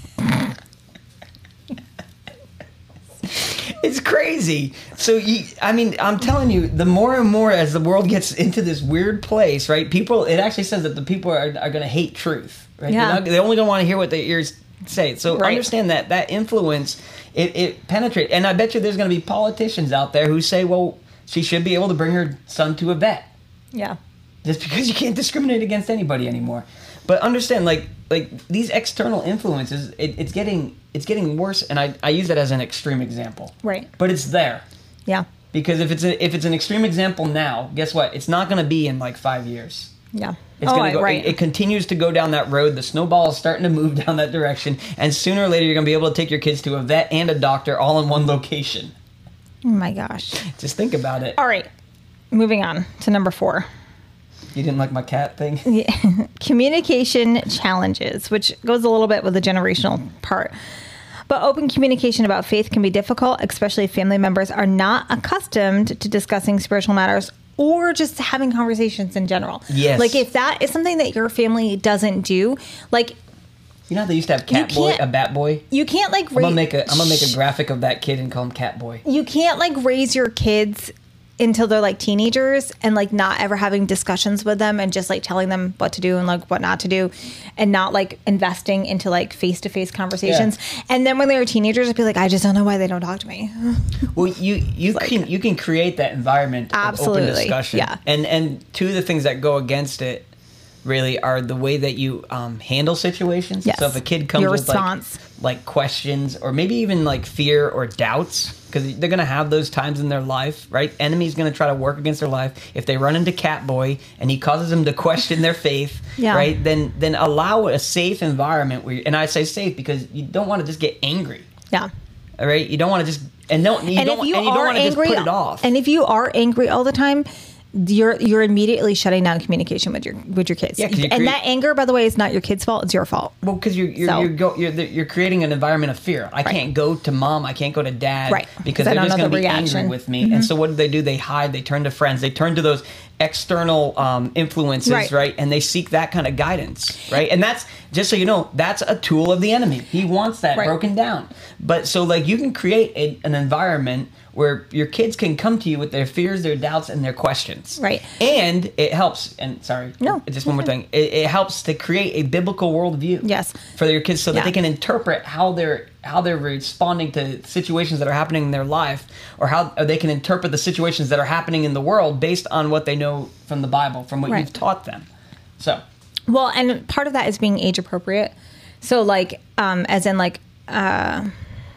It's crazy. So, you, I mean, I'm telling you, the more and more as the world gets into this weird place, right? People, it actually says that the people are, are going to hate truth, right? Yeah. They're, not, they're only going to want to hear what their ears say. So Right. understand that that influence, it, it penetrates. And I bet you there's going to be politicians out there who say, well, she should be able to bring her son to a vet. Yeah. Just because you can't discriminate against anybody anymore. But understand, like like these external influences, it, it's getting it's getting worse. And I, I use that as an extreme example. Right. But it's there. Yeah. Because if it's a, if it's an extreme example now, guess what? It's not going to be in like five years. Yeah. It's oh, gonna go, right. it, it continues to go down that road. The snowball is starting to move down that direction. And sooner or later, you're going to be able to take your kids to a vet and a doctor all in one location. Oh my gosh. Just think about it. All right. Moving on to number four. You didn't like my cat thing? Communication challenges, which goes a little bit with the generational part. But open communication about faith can be difficult, especially if family members are not accustomed to discussing spiritual matters or just having conversations in general. Yes. Like if that is something that your family doesn't do, like You know how they used to have Cat You Boy, can't- a Bat Boy? you can't like I'm gonna ra- make a I'm gonna make a graphic of that kid and call him Cat Boy. you can't like raise your kids until they're like teenagers and like not ever having discussions with them and just like telling them what to do and like what not to do and not like investing into like face-to-face conversations. And then when they were teenagers, I'd be like, I just don't know why they don't talk to me. Well, you you like- can you can create that environment of Absolutely, open discussion. yeah. And and two of the things that go against it really are the way that you um, handle situations. Yes. So if a kid comes Your with response. like like questions or maybe even like fear or doubts, because they're gonna have those times in their life, right? Enemy's gonna try to work against their life. If they run into Cat Boy and he causes them to question their faith, Yeah. right? Then then allow a safe environment where, you, and I say safe because you don't want to just get angry. Yeah. All right, you don't want to just and don't you and don't if you and you don't are want to just angry, put it off. and if you are angry all the time, you're you're immediately shutting down communication with your with your kids. Yeah, 'cause you and create- that anger, by the way, is not your kid's fault; it's your fault. Well, because you're you're So- you're, go, you're you're creating an environment of fear. I can't go to mom. I can't go to dad. Right, Because 'cause I they're don't just know going to the be reaction. angry with me. And so what do they do? They hide. They turn to friends. They turn to those external um, influences, Right. right. And they seek that kind of guidance, right? And that's just so you know, that's a tool of the enemy. He wants that Right. broken down. But so like you can create a, an environment where your kids can come to you with their fears, their doubts, and their questions. Right. And it helps. And sorry, No, just one more thing. It, it helps to create a biblical worldview. Yes. For your kids, so that Yeah. they can interpret how they're how they're responding to situations that are happening in their life, or how or they can interpret the situations that are happening in the world based on what they know from the Bible, from what Right. you've taught them. So, Well, and part of that is being age appropriate. So, like, um, as in, like, uh,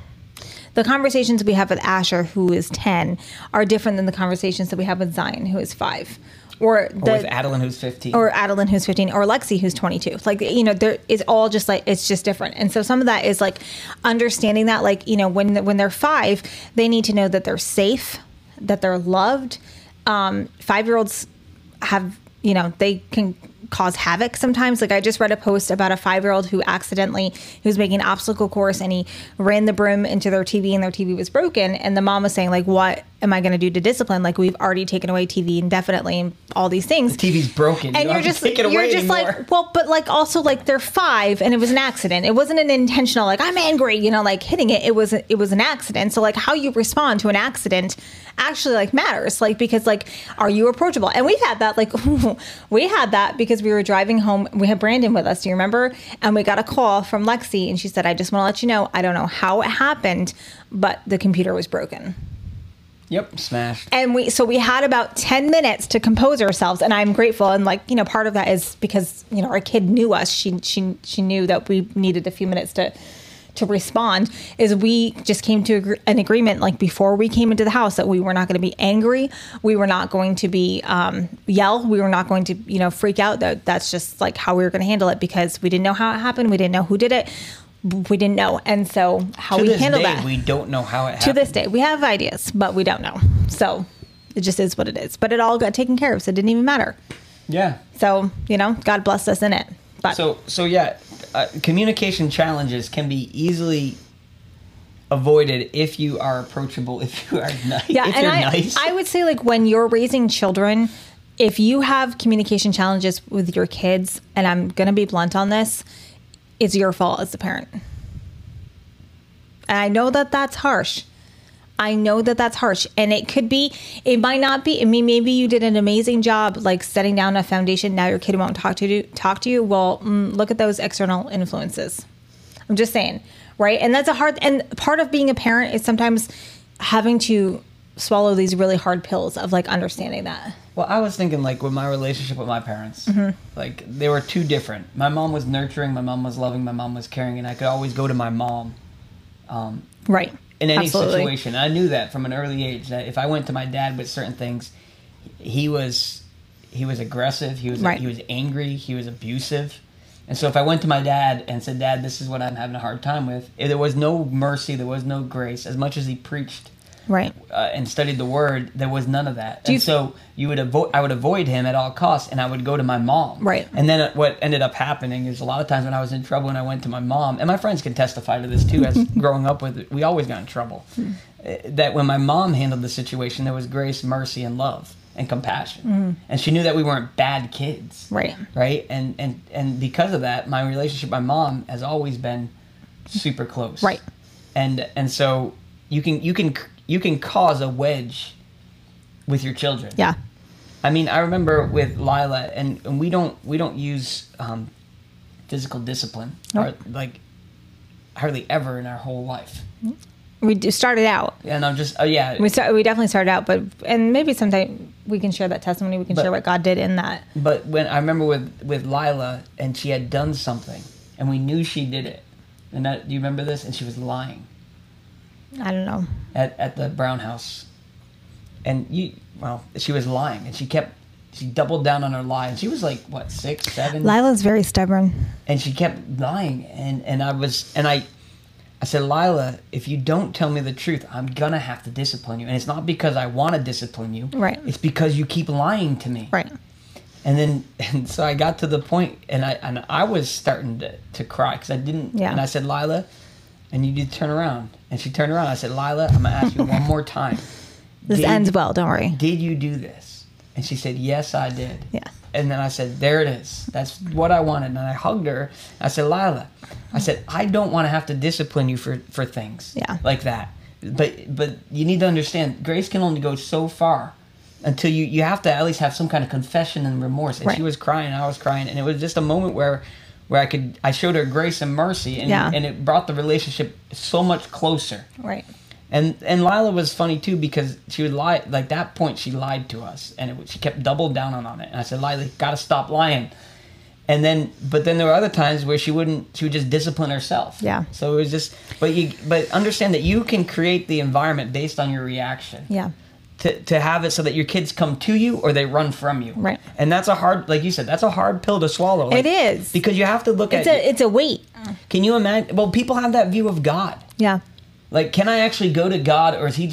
the conversations we have with Asher, who is ten, are different than the conversations that we have with Zion, who is five, or the, or with Adeline, who's fifteen, or Adeline, who's fifteen, or Lexi, who's twenty-two. Like, you know, there is all just like, it's just different. And so some of that is like understanding that, like, you know, when when they're five, they need to know that they're safe, that they're loved. Um, five-year-olds have, you know, they can cause havoc sometimes. Like I just read a post about a five-year-old who accidentally, he was making an obstacle course and he ran the broom into their T V and their T V was broken. And the mom was saying like, what am I going to do to discipline? Like we've already taken away T V indefinitely and all these things. The T V's broken. And you you're just, take it away you're just anymore. like, well, but like also like they're five and it was an accident. It wasn't an intentional, like I'm angry, you know, like hitting it. It was, it was an accident. So like how you respond to an accident actually like matters. Like, because like, are you approachable? And we've had that, like we had that because we were driving home. We had Brandon with us. Do you remember? And we got a call from Lexi and she said, I just want to let you know, I don't know how it happened, but the computer was broken. Yep, smashed. And we, so we had about ten minutes to compose ourselves, and I'm grateful. And like, you know, part of that is because, you know, our kid knew us. She, she, she knew that we needed a few minutes to, to respond. Is we just came to agree, an agreement, like before we came into the house, that we were not going to be angry. We were not going to be, um, yell. We were not going to, you know, freak out. That that's just like how we were going to handle it because we didn't know how it happened. We didn't know who did it. We didn't know. And so how to we this handle day, that. we don't know how it happened. To this day, we have ideas, but we don't know. So it just is what it is. But it all got taken care of, so it didn't even matter. Yeah. So, you know, God blessed us in it. But So, so yeah, uh, communication challenges can be easily avoided if you are approachable, if you are nice. yeah, if and you're I, nice. I would say like when you're raising children, if you have communication challenges with your kids, and I'm going to be blunt on this, it's your fault as a parent. And I know that that's harsh. I know that that's harsh. And it could be, it might not be. I mean, maybe you did an amazing job, like setting down a foundation. Now your kid won't talk to you, talk to you. Well, mm, look at those external influences. I'm just saying, right? And that's a hard, and part of being a parent is sometimes having to swallow these really hard pills of like understanding that. Well, I was thinking like with my relationship with my parents, Mm-hmm. like they were two different. My mom was nurturing, my mom was loving, my mom was caring, and I could always go to my mom um, Right. in any Absolutely. situation. I knew that from an early age that if I went to my dad with certain things, he was he was aggressive, he was Right. he was angry, he was abusive. And so if I went to my dad and said, "Dad, this is what I'm having a hard time with," if there was no mercy, there was no grace. As much as he preached Right. uh, and studied the word, there was none of that. Do you and so you would avoid, I would avoid him at all costs, and I would go to my mom. Right. And then what ended up happening is a lot of times when I was in trouble and I went to my mom, and my friends can testify to this too, as growing up with, we always got in trouble. Uh, that when my mom handled the situation, there was grace, mercy, and love and compassion, Mm-hmm. and she knew that we weren't bad kids. Right. Right. And and and because of that, my relationship with my mom has always been super close. Right. And and so you can you can you can cause a wedge with your children. Yeah. I mean, I remember with Lila, and, and we don't we don't use um, physical discipline, Nope. or like hardly ever in our whole life. We do started out. And I'm just, oh yeah, We start, we definitely started out, but and maybe sometime we can share that testimony. We can But- share what God did in that. but when I remember with with Lila, and she had done something, and we knew she did it. And that, do you remember this? And she was lying I don't know. at at the Brown house, and you, well, she was lying, and she kept. She doubled down on her lie, and she was like, what, six, seven? Lila's very stubborn. And she kept lying, and, and I was, and I, I said, Lila, if you don't tell me the truth, I'm gonna have to discipline you, and it's not because I want to discipline you, Right. It's because you keep lying to me, Right. And then, and so I got to the point, and I and I was starting to, to cry because I didn't, Yeah. and I said, Lila, and you need to turn around, and she turned around. I said, Lila, I'm gonna ask you one more time. This Did- ends well. Don't worry. Did you do this? And she said, yes, I did. Yeah. And then I said, there it is. That's what I wanted. And I hugged her. I said, Lila, I said, I don't want to have to discipline you for, for things Yeah. like that. But but you need to understand, grace can only go so far until you, you have to at least have some kind of confession and remorse. And Right. she was crying, I was crying. And it was just a moment where where I could I showed her grace and mercy. And, Yeah. and it brought the relationship so much closer. Right. And and Lila was funny too because she would lie. Like that point, she lied to us, and it, she kept double down on, on it. And I said, Lila, gotta stop lying. And then, but then there were other times where she wouldn't. She would just discipline herself. Yeah. So it was just. But you. But understand that you can create the environment based on your reaction. Yeah. To to have it so that your kids come to you or they run from you. Right. And that's a hard, like you said, that's a hard pill to swallow. Like, It is. because you have to look It's at. a it's a weight. Can you imagine? Well, people have that view of God. Yeah. Like, can I actually go to God, or is he just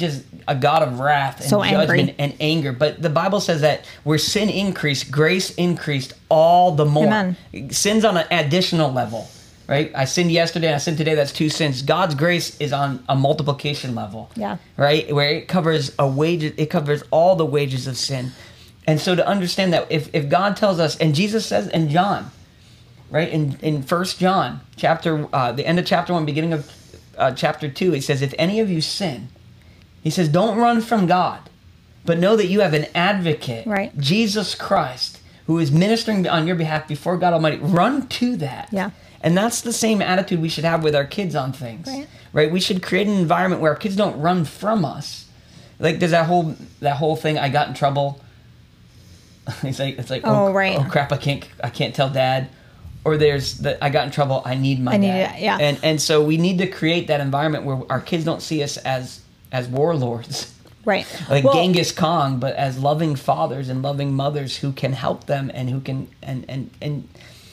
a God of wrath and So judgment angry. and anger. But the Bible says that where sin increased, grace increased all the more. Amen. Sin's on an additional level, right? I sinned yesterday, I sinned today, that's two sins. God's grace is on a multiplication level. Yeah. Right? Where it covers a wage, it covers all the wages of sin. And so to understand that if, if God tells us, and Jesus says in John, right, in, in First John, chapter, uh, the end of chapter one, beginning of uh, chapter two, he says, if any of you sin, he says, don't run from God, but know that you have an advocate, Right. Jesus Christ, who is ministering on your behalf before God Almighty. Run to that. Yeah. And that's the same attitude we should have with our kids on things, Right. right? We should create an environment where our kids don't run from us. Like there's that whole that whole thing. I got in trouble. It's like it's like Oh, oh, right. oh crap! I can't I can't tell dad. Or there's the I got in trouble. I need my I need dad. it, yeah. And and so we need to create that environment where our kids don't see us as as warlords, Right. like Well, Genghis Khan, but as loving fathers and loving mothers who can help them and who can and and and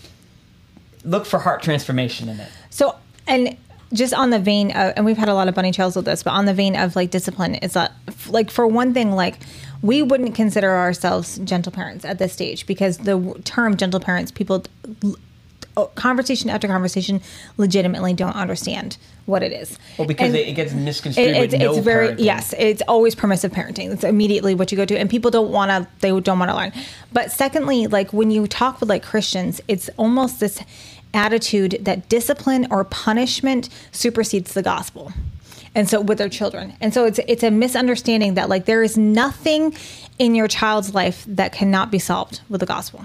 look for heart transformation in it. So, and just on the vein of, and we've had a lot of bunny trails with this, but on the vein of like discipline, is that like for one thing, like we wouldn't consider ourselves gentle parents at this stage because the w- term gentle parents, people, oh, conversation after conversation, legitimately don't understand what it is. Well, because And it, it gets misconstrued it- with it's, no it's very parenting. yes, it's always permissive parenting. That's immediately what you go to, and people don't want to. They don't want to learn. But secondly, like when you talk with like Christians, it's almost this attitude that discipline or punishment supersedes the gospel. And so with their children. And so it's it's a misunderstanding that like there is nothing in your child's life that cannot be solved with the gospel.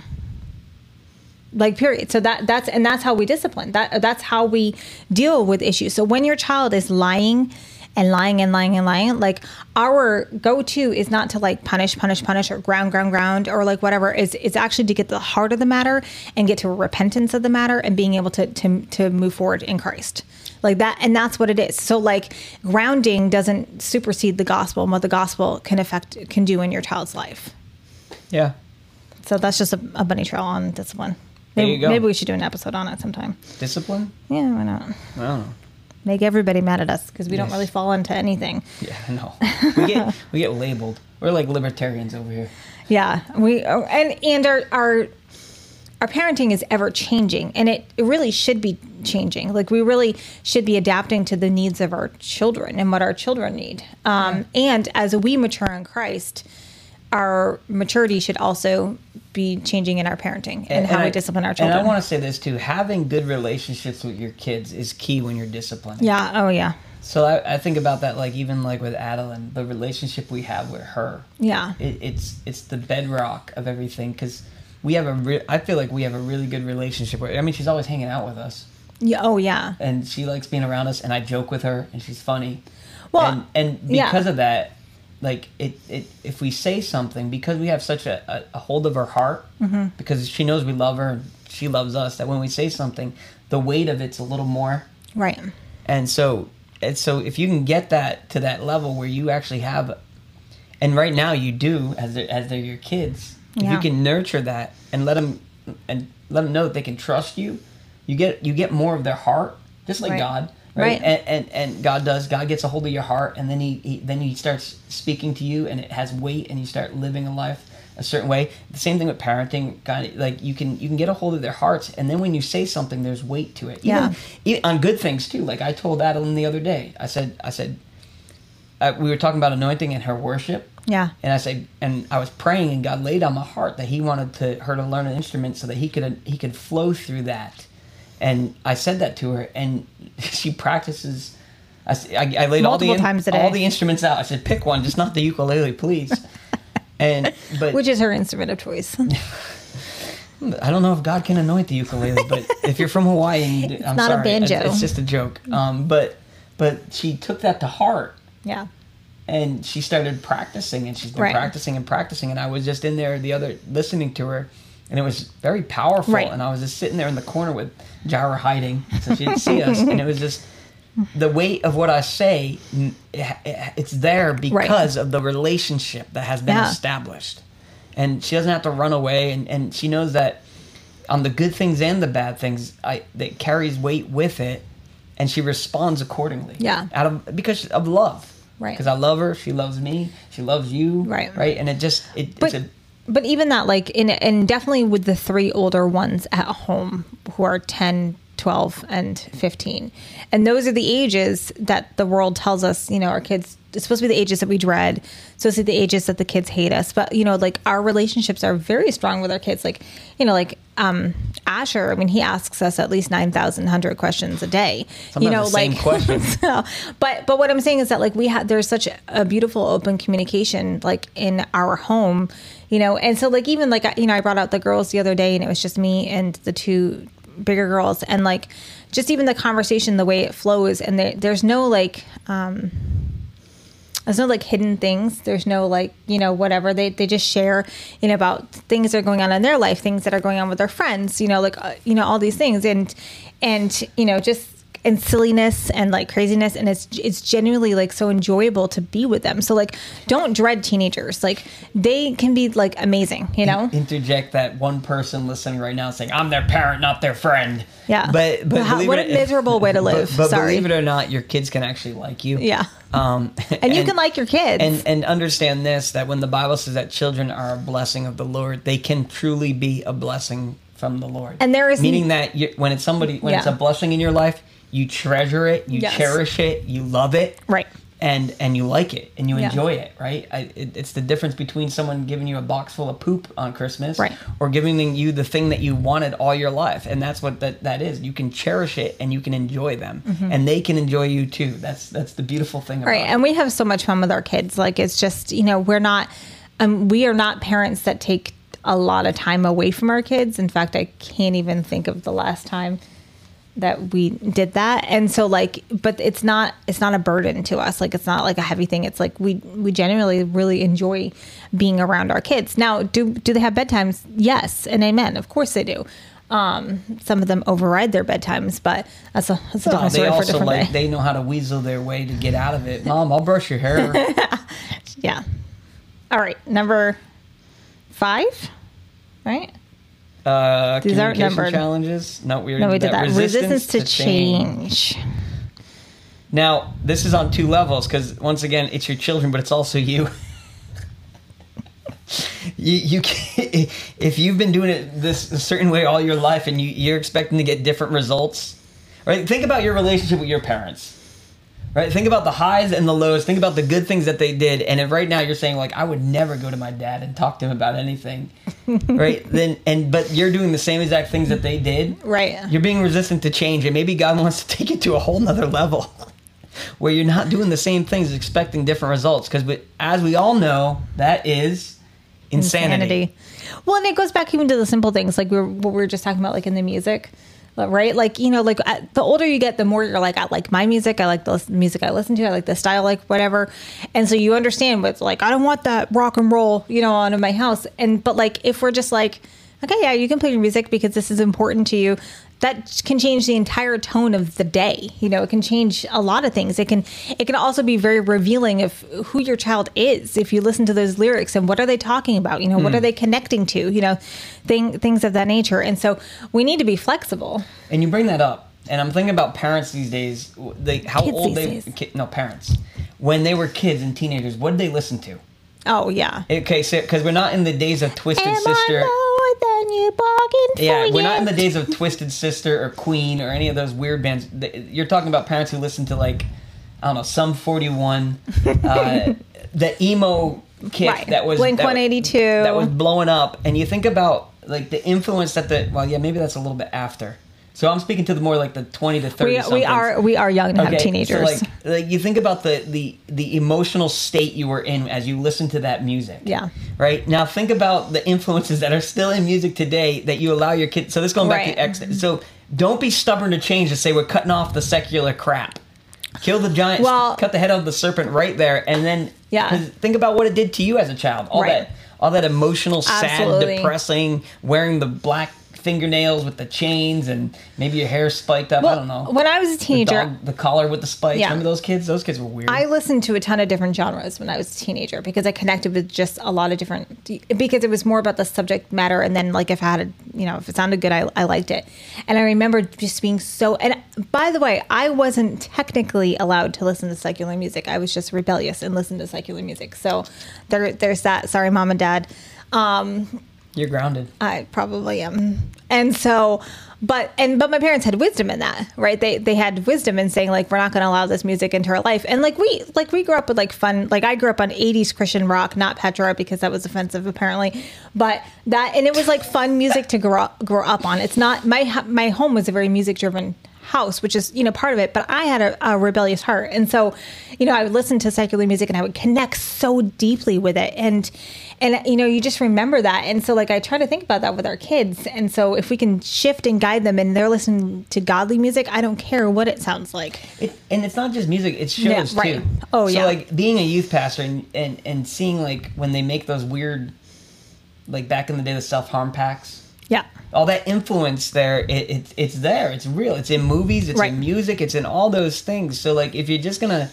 Like period. So that that's and that's how we discipline. That that's how we deal with issues. So when your child is lying and lying and lying and lying, like our go-to is not to like punish, punish, punish or ground, ground, ground or like whatever. It's it's actually to get to the heart of the matter and get to a repentance of the matter and being able to to to move forward in Christ. Like that, and that's what it is. So like grounding doesn't supersede the gospel and what the gospel can affect can do in your child's life. Yeah. So that's just a, a bunny trail on discipline. There Maybe, you go. maybe we should do an episode on it sometime. Discipline? Yeah, why not? I don't know. Make everybody mad at us because we don't Yes. really fall into anything. Yeah, no. We get we get labeled. We're like libertarians over here. Yeah, we oh, and and our our our parenting is ever changing, and it, it really should be changing. Like we really should be adapting to the needs of our children and what our children need. Um, Yeah. And as we mature in Christ, our maturity should also be changing in our parenting and, how we I- discipline our children. And I want to say this too: having good relationships with your kids is key when you're disciplining. yeah. Oh yeah. So I, I think about that, like even like with Adeline, the relationship we have with her. Yeah. It, it's it's the bedrock of everything because we have a. Re- I feel like we have a really good relationship. With, I mean, she's always hanging out with us, Yeah. Oh yeah. and she likes being around us, and I joke with her, and she's funny. Well, and, and yeah. because of that, like it, it, if we say something, because we have such a, a, a hold of her heart, Mm-hmm. because she knows we love her, and she loves us, that when we say something, the weight of it's a little more. Right. And so, and so if you can get that to that level where you actually have, and right now you do, as they're, as they're your kids, if Yeah. you can nurture that and let them, and let them know that they can trust you, you get you get more of their heart, just like Right. God, Right. right? And, and and God does. God gets a hold of your heart, and then he, he then he starts speaking to you, and it has weight, and you start living a life a certain way. The same thing with parenting. God, like you can you can get a hold of their hearts, and then when you say something, there's weight to it. Even, Yeah. even on good things too. Like I told Adeline the other day, I said I said uh, we were talking about anointing and her worship. Yeah. And I said, and I was praying, and God laid on my heart that He wanted to her to learn an instrument so that He could He could flow through that. And I said that to her, and she practices. I, s- I- I laid all the Multiple in- times a day. all the instruments out. I said, pick one, just not the ukulele, please. And but Which is her instrument of choice. I don't know if God can anoint the ukulele, but if you're from Hawaii, and you do, I'm not a sorry, banjo. It's, it's just a joke. Um, but but she took that to heart. Yeah. And she started practicing, and she's been Right. practicing and practicing. And I was just in there the other listening to her, and it was very powerful. Right. And I was just sitting there in the corner with Jara hiding, so she didn't see us. And it was just the weight of what I say. n- it- It's there because of the relationship that has been Yeah. established, and she doesn't have to run away. And, and she knows that on the good things and the bad things, I that carries weight with it, and she responds accordingly. Yeah. out of because of love. Right. Because I love her. She loves me. She loves you. Right. Right. And it just, it, But, it's a, but even that, like, in and definitely with the three older ones at home who are ten, twelve, and fifteen. And those are the ages that the world tells us, you know, our kids, it's supposed to be the ages that we dread. It's supposed to be the ages that the kids hate us. But, you know, like, our relationships are very strong with our kids. Like, you know, like, um, Asher, I mean, he asks us at least nine thousand one hundred questions a day. Sometimes you know, the same like, questions. so, but, but what I'm saying is that, like, we have, there's such a beautiful open communication, like, in our home, you know, and so, like, even, like, you know, I brought out the girls the other day and it was just me and the two bigger girls, and, like, just even the conversation, the way it flows, and there, there's no, like, um, there's no, like, hidden things. There's no, like, you know, whatever. They they just share, you know, about things that are going on in their life, things that are going on with their friends, you know, like, uh, you know, all these things. And, and, you know, just, and silliness and, like, craziness. And it's, it's genuinely, like, so enjoyable to be with them. So, like, don't dread teenagers. Like, they can be, like, amazing, you know? Interject that one person listening right now saying, I'm their parent, not their friend. Yeah. But, but How, believe what it, a miserable way to live. But, but Sorry. believe it or not, your kids can actually like you. Yeah. Um, and, and you can like your kids. And, and understand this, that when the Bible says that children are a blessing of the Lord, they can truly be a blessing from the Lord. And there is... Meaning that you, when it's somebody, when yeah. it's a blessing in your life, you treasure it, you yes. cherish it, you love it. Right. And and you like it, and you yeah. enjoy it, right? I, it, it's the difference between someone giving you a box full of poop on Christmas, right. or giving you the thing that you wanted all your life. And that's what that, that is. You can cherish it, and you can enjoy them, mm-hmm. and they can enjoy you too. That's that's the beautiful thing about right. it. And we have so much fun with our kids. Like, it's just, you know, we're not, um, we are not parents that take a lot of time away from our kids. In fact, I can't even think of the last time that we did that. And so, like, but it's not, it's not a burden to us. Like, it's not like a heavy thing. It's like, we, we genuinely really enjoy being around our kids. Now, do, do they have bedtimes? Yes. And amen. Of course they do. Um, some of them override their bedtimes, but that's a, that's a no, different story they for a also different like, day. they know how to weasel their way to get out of it. Mom, I'll brush your hair. Yeah. All right. Number five, right? Uh, These aren't numbered. Challenges. No, we, no, we did that. that. Resistance, Resistance to, to change. change. Now, this is on two levels because, once again, it's your children, but it's also you. you, you can't, if you've been doing it this a certain way all your life, and you, you're expecting to get different results, right? Think about your relationship with your parents. Right? Think about the highs and the lows. Think about the good things that they did. And if right now you're saying, like, I would never go to my dad and talk to him about anything. Right? Then and but you're doing the same exact things that they did. Right. You're being resistant to change. And maybe God wants to take it to a whole nother level where you're not doing the same things, expecting different results. Because as we all know, that is insanity. insanity. Well, and it goes back even to the simple things like we were, what we were just talking about, like in the music. Right? Like, you know, like uh, the older you get, the more you're like, I like my music. I like the music I listen to. I like the style, like whatever. And so you understand what's like, I don't want that rock and roll, you know, on in my house. And, but like, if we're just like, okay, yeah, you can play your music because this is important to you. That can change the entire tone of the day. You know, it can change a lot of things. It can, it can also be very revealing of who your child is. If you listen to those lyrics and what are they talking about? You know, mm. what are they connecting to? You know, thing, things of that nature. And so we need to be flexible. And you bring that up. And I'm thinking about parents these days. They, how kids old these they, days. Ki, no, parents. When they were kids and teenagers, what did they listen to? Oh, yeah. Okay, so because we're not in the days of Twisted Am Sister. I lower than you bargained for Yeah, we're yet? not in the days of Twisted Sister or Queen or any of those weird bands. You're talking about parents who listen to, like, I don't know, Sum forty-one, uh, the emo kick right. that was Blink that, one eighty-two that was blowing up, and you think about like the influence that the well, yeah, maybe that's a little bit after. So I'm speaking to the more like the twenty to thirty. We, we are we are young and okay, have teenagers. So like, like you think about the, the the emotional state you were in as you listen to that music. Yeah. Right now, think about the influences that are still in music today that you allow your kids. So this going back right. to X. So don't be stubborn to change and say we're cutting off the secular crap. Kill the giant. Well, cut the head of the serpent right there, and then yeah. think about what it did to you as a child. All right. that all that emotional, Absolutely. sad, depressing, wearing the black fingernails with the chains, and maybe your hair spiked up. Well, I don't know. When I was a The, teenager, dog, the collar with the spikes. Yeah. Remember those kids? Those kids were weird. I listened to a ton of different genres when I was a teenager because I connected with just a lot of different, because it was more about the subject matter. And then like if I had, a, you know, if it sounded good, I, I liked it. And I remember just being so, and by the way, I wasn't technically allowed to listen to secular music. I was just rebellious and listened to secular music. So there, there's that. Sorry, mom and dad. Um, You're grounded. I probably am. And so, but, and, but my parents had wisdom in that, right? They, they had wisdom in saying like, we're not going to allow this music into our life. And like, we, like we grew up with like fun, like I grew up on eighties Christian rock, not Petra because that was offensive apparently, but that, and it was like fun music to grow, grow up on. It's not, my, my home was a very music driven house, which is, you know, part of it, but I had a, a rebellious heart. And so, you know, I would listen to secular music and I would connect so deeply with it. And, and, you know, you just remember that. And so like, I try to think about that with our kids. And so if we can shift and guide them and they're listening to godly music, I don't care what it sounds like. It, and it's not just music, it's shows Yeah, right. too. Oh, so yeah. like being a youth pastor and, and, and seeing like when they make those weird, like back in the day, the self-harm packs. Yeah. All that influence there, it, it it's there. It's real. It's in movies. It's Right. in music. It's in all those things. So like, if you're just gonna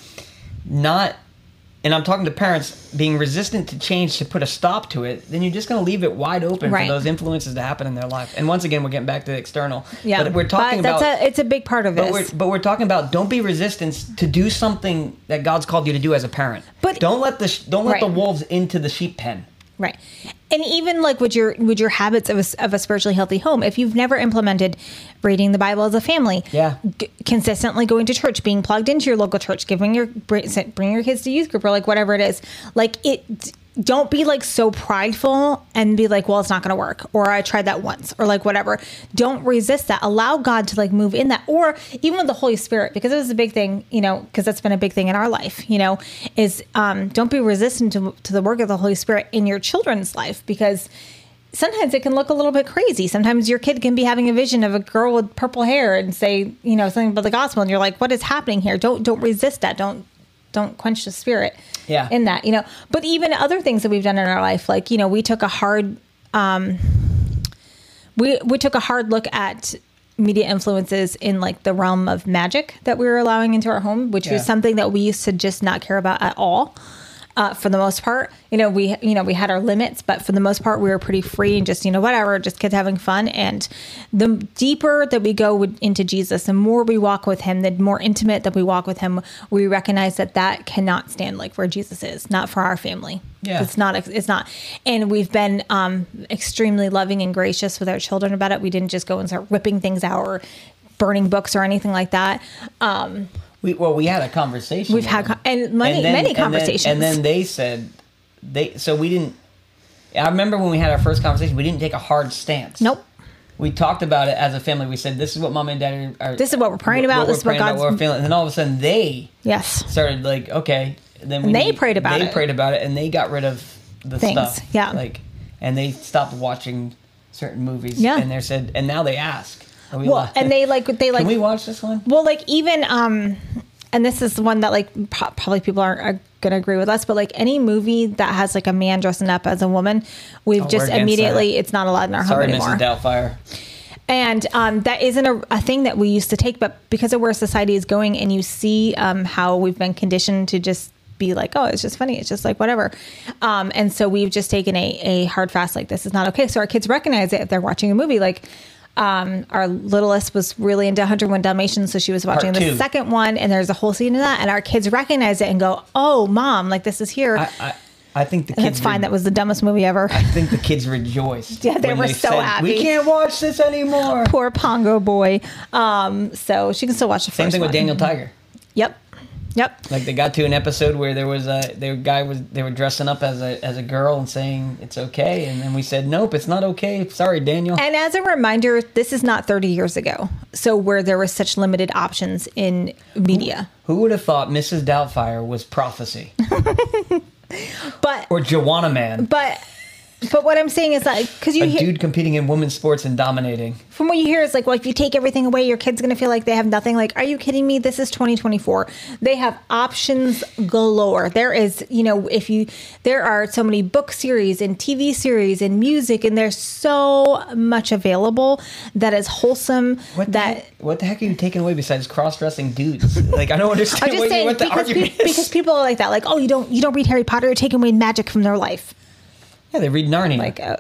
not, and I'm talking to parents, being resistant to change to put a stop to it, then you're just gonna leave it wide open Right. for those influences to happen in their life. And once again, we're getting back to the external. Yeah. But we're talking but that's about. a, it's a big part of But this. we're, but we're talking about don't be resistant to do something that God's called you to do as a parent. But- don't let the sh- don't let the Right. wolves into the sheep pen. Right. And even like with your with your habits of a, of a spiritually healthy home, if you've never implemented reading the Bible as a family, Yeah. g- consistently going to church, being plugged into your local church, giving your bring bring your kids to youth group or like whatever it is, like it. Don't be like so prideful and be like, well, it's not going to work, or I tried that once, or like whatever. Don't resist that. Allow God to like move in that, or even with the Holy Spirit, because it was a big thing, you know, because that's been a big thing in our life, you know, is um, don't be resistant to, to the work of the Holy Spirit in your children's life, because sometimes it can look a little bit crazy. Sometimes your kid can be having a vision of a girl with purple hair and say, you know, something about the gospel, and you're like, what is happening here? Don't don't resist that. Don't don't quench the spirit. Yeah. In that, you know, but even other things that we've done in our life, like, you know, we took a hard, um, we, we took a hard look at media influences in like the realm of magic that we were allowing into our home, which Yeah. was something that we used to just not care about at all. Uh, for the most part, you know, we, you know, we had our limits, but for the most part, we were pretty free and just, you know, whatever, just kids having fun. And the deeper that we go with, into Jesus, the more we walk with him, the more intimate that we walk with him, we recognize that that cannot stand like where Jesus is, not for our family. Yeah. It's not, it's not. And we've been um, extremely loving and gracious with our children about it. We didn't just go and start ripping things out or burning books or anything like that. Um, We, well, we had a conversation. We've with had them. con- and many- then- many and then- conversations. And then, they said, they so we didn't. I remember when we had our first conversation, we didn't take a hard stance. Nope. We talked about it as a family. We said, "This is what mom and dad are. This is what we're praying about. This is what praying about, God's- what we're feeling." And then all of a sudden, they Yes. started like, "Okay." And then we, And they prayed about they it. prayed about it, and they got rid of the Things, stuff. yeah. Like, and they stopped watching certain movies. Yeah. And they said, and now they ask. Are we Well, allowed- and they like, they like, Can we watch this one? well, like even, um, and this is one that like pro- probably people aren't are going to agree with us, but like any movie that has like a man dressing up as a woman, we've Oh, we're just against immediately, that. it's not allowed in our Sorry, home anymore. Missus Doubtfire. And um, that isn't a, a thing that we used to take, but because of where society is going and you see um, how we've been conditioned to just be like, oh, it's just funny. It's just like, whatever. Um, and so we've just taken a, a hard fast, like this is not okay. So our kids recognize it if they're watching a movie. Like um, our littlest was really into one oh one Dalmatians. So she was watching Part the two. second one and there's a whole scene in that. And our kids recognize it and go, oh, mom, like this is here. I, I, I think the and kids. that's fine. re- That was the dumbest movie ever. I think the kids rejoiced. Yeah, they when were so said, happy. We can't watch this anymore. Poor Pongo boy. Um, so she can still watch the Same first thing with one. Daniel Tiger. Yep. Yep. Like they got to an episode where there was a their guy was they were dressing up as a as a girl and saying it's okay, and then we said nope, it's not okay. Sorry, Daniel. And as a reminder, this is not thirty years ago. So where there were such limited options in media. Who would have thought Missus Doubtfire was Prophecy But or Joanna Man? but But what I'm saying is that because you A hear, dude competing in women's sports and dominating. from what you hear is like, well, if you take everything away, your kid's going to feel like they have nothing. Like, are you kidding me? This is twenty twenty-four. They have options galore. There is, you know, if you, there are so many book series and T V series and music, and there's so much available that is wholesome. What the that heck, what the heck are you taking away besides cross-dressing dudes? Like, I don't understand I'm just what, saying what the because, argument pe- is. because people are like that. Like, oh, you don't, you don't read Harry Potter. You're taking away magic from their life. Yeah, they read Narnia. Like, uh,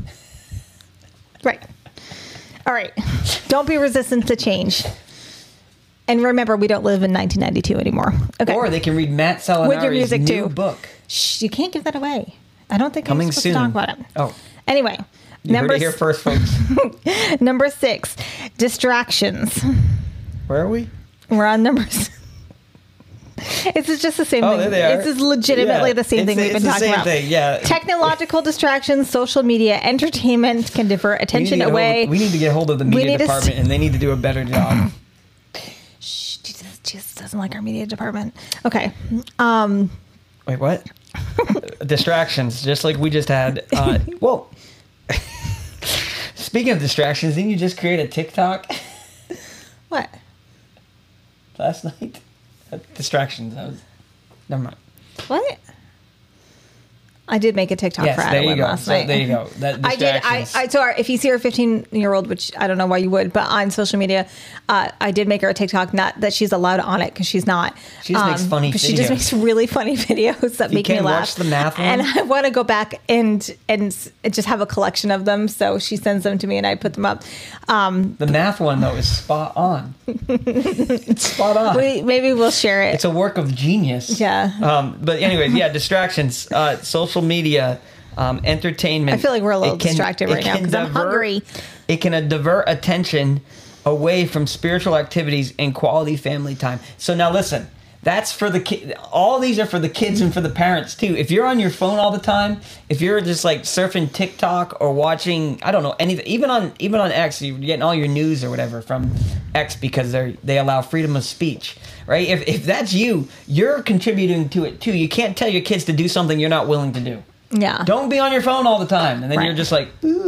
right. All right. Don't be resistant to change. And remember, we don't live in nineteen ninety-two anymore. Okay. Or they can read Matt Salinari's With your music, new too. book. Shh, you can't give that away. I don't think Coming I'm supposed soon. to talk about it. Oh. Anyway. You number heard it here s- first, folks. Number six, distractions. Where are we? We're on numbers. This is just the same Oh, thing. there they are. This is legitimately Yeah, the same it's thing the- we've it's been the talking same about. thing, yeah. Technological distractions, social media, entertainment can divert We need to attention get away. Hold, we need to get hold of the We media need to s- department, and they need to do a better job. Shh, Jesus just doesn't like our media department. Okay. Um, Wait, what? Distractions, just like we just had. Uh, well, speaking of distractions, didn't you just create a TikTok what? last night? Uh, distractions. That was. Never mind. What? I did make a TikTok Yes, for there you Adeline go. last So night. there you go. That I did. I, distractions. I so our, if you see our fifteen year old, which I don't know why you would, but on social media, uh, I did make her a TikTok. Not that she's allowed on it because she's not. She just makes funny but She just videos. makes really funny videos that You make me can laugh. watch the math one? And I want to go back and and s- just have a collection of them. So she sends them to me and I put them up. Um, The math one though is spot on. It's spot on. we, maybe we'll share it. It's a work of genius. Yeah. Um, but anyways, yeah, distractions, uh, social media, um, entertainment. I feel like we're a little It can- distracted it right now can 'cause I'm divert- hungry. It can uh, divert attention away from spiritual activities and quality family time. So now listen, that's for the kid. All these are for the kids and for the parents too. If you're on your phone all the time, if you're just like surfing TikTok or watching, I don't know, anything, even on even on X, you're getting all your news or whatever from X because they they allow freedom of speech, right? If if that's you, you're contributing to it too. You can't tell your kids to do something you're not willing to do. yeah. Don't be on your phone all the time, and then Right. you're just like,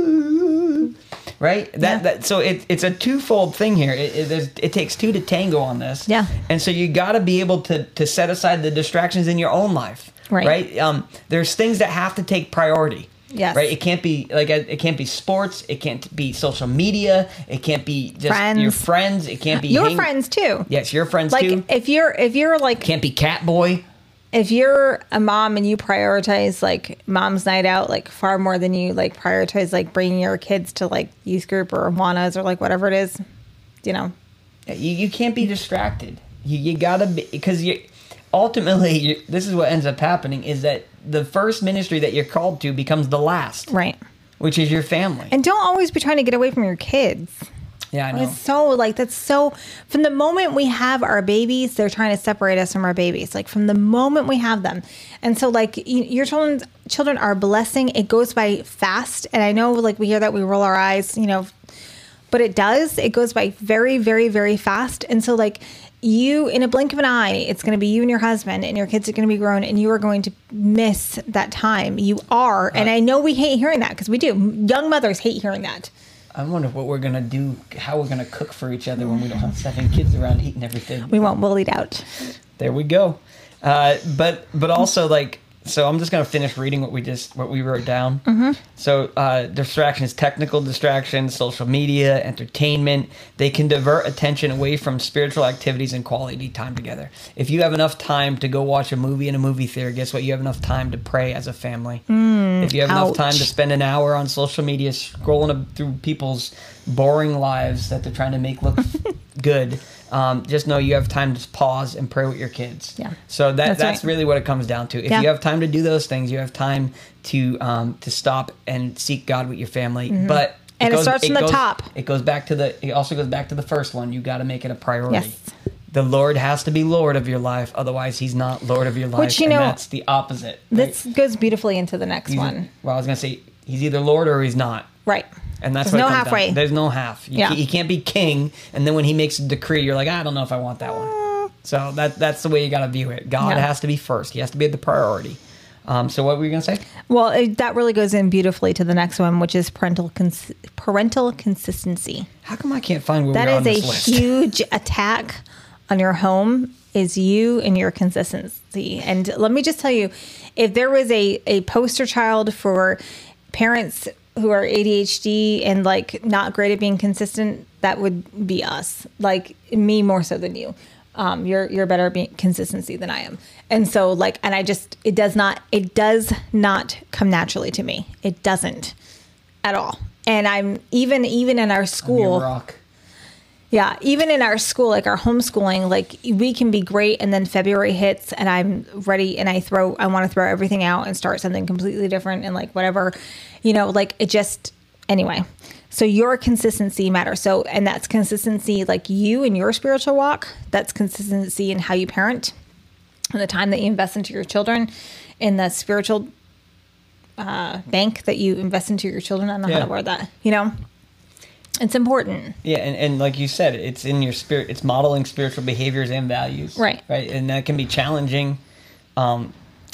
"Ooh," right? That Yeah. that so it, it's a twofold thing here. It, it, there's- it takes two to tango on this. Yeah. And so you got to be able to to set aside the distractions in your own life. Right. Right. Um. There's things that have to take priority. Yes. Right. It can't be like it it can't be sports. It can't be social media. It can't be just Friends. your friends. It can't be Your hang- friends too. Yes, your friends Like too. if you're if you're like Can't be cat boy. if you're a mom and you prioritize like mom's night out like far more than you like prioritize like bringing your kids to like youth group or Awanas or like whatever it is, you know. You, you can't be distracted. You, you gotta be, because you ultimately you, this is what ends up happening is that the first ministry that you're called to becomes the last, Right. which is your family. And don't always be trying to get away from your kids. Yeah, I know. It's so like that's so from the moment we have our babies, they're trying to separate us from our babies. Like from the moment we have them, and so like y- your children children are a blessing. It goes by fast, and I know like we hear that we roll our eyes, you know, but it does. It goes by very, very, very fast, and so like you in a blink of an eye, it's going to be you and your husband, and your kids are going to be grown, and you are going to miss that time. You are, and I know we hate hearing that because we do. Young mothers hate hearing that. I wonder what we're gonna do, how we're gonna cook for each other when we don't have seven kids around eating everything. We won't. We'll eat out. There we go. Uh, but but also like so I'm just gonna finish reading what we just what we wrote down. Mm-hmm. So uh, distractions, technical distractions, social media, entertainment, they can divert attention away from spiritual activities and quality time together. If you have enough time to go watch a movie in a movie theater, guess what? You have enough time to pray as a family. Mm, if you have ouch. enough time to spend an hour on social media scrolling through people's boring lives that they're trying to make look good. Um, just know you have time to pause and pray with your kids. Yeah. So that That's that's, right. really what it comes down to. If Yeah. you have time to do those things, you have time to um, to stop and seek God with your family. But Mm-hmm. And it starts from the goes, top. It goes back to the. It also goes back to the first one. You got to make it a priority. Yes. The Lord has to be Lord of your life, otherwise He's not Lord of your life. Which, you and know, that's the opposite. right? This goes beautifully into the next He's- one. Well, I was gonna say He's either Lord or He's not. Right. And that's There's what no it comes down halfway. to. There's no half. You, Yeah. ca- he can't be king, and then when he makes a decree, you're like, I don't know if I want that one. So that that's the way you got to view it. God Yeah. has to be first. He has to be the priority. Um, so what were you going to say? Well, it, that really goes in beautifully to the next one, which is parental cons- parental consistency. How come I can't find where That we are is on a this list? huge attack on your home, is you and your consistency. And let me just tell you, if there was a, a poster child for parents who are A D H D and like not great at being consistent, that would be us. Like me more so than you. Um, you're you're better at being consistency than I am. And so like, and I just, it does not, it does not come naturally to me. It doesn't at all. And I'm even, even in our school, rock. yeah, even in our school, like our homeschooling, like we can be great. And then February hits and I'm ready and I throw, I want to throw everything out and start something completely different and like whatever, you know, like it just, anyway. So your consistency matters. So, and that's consistency, like you and your spiritual walk, that's consistency in how you parent and the time that you invest into your children, in the spiritual uh, bank that you invest into your children. I don't know Yeah. how to word that, you know, it's important. Yeah. And, and like you said, it's in your spirit, it's modeling spiritual behaviors and values. Right. Right. And that can be challenging. Um,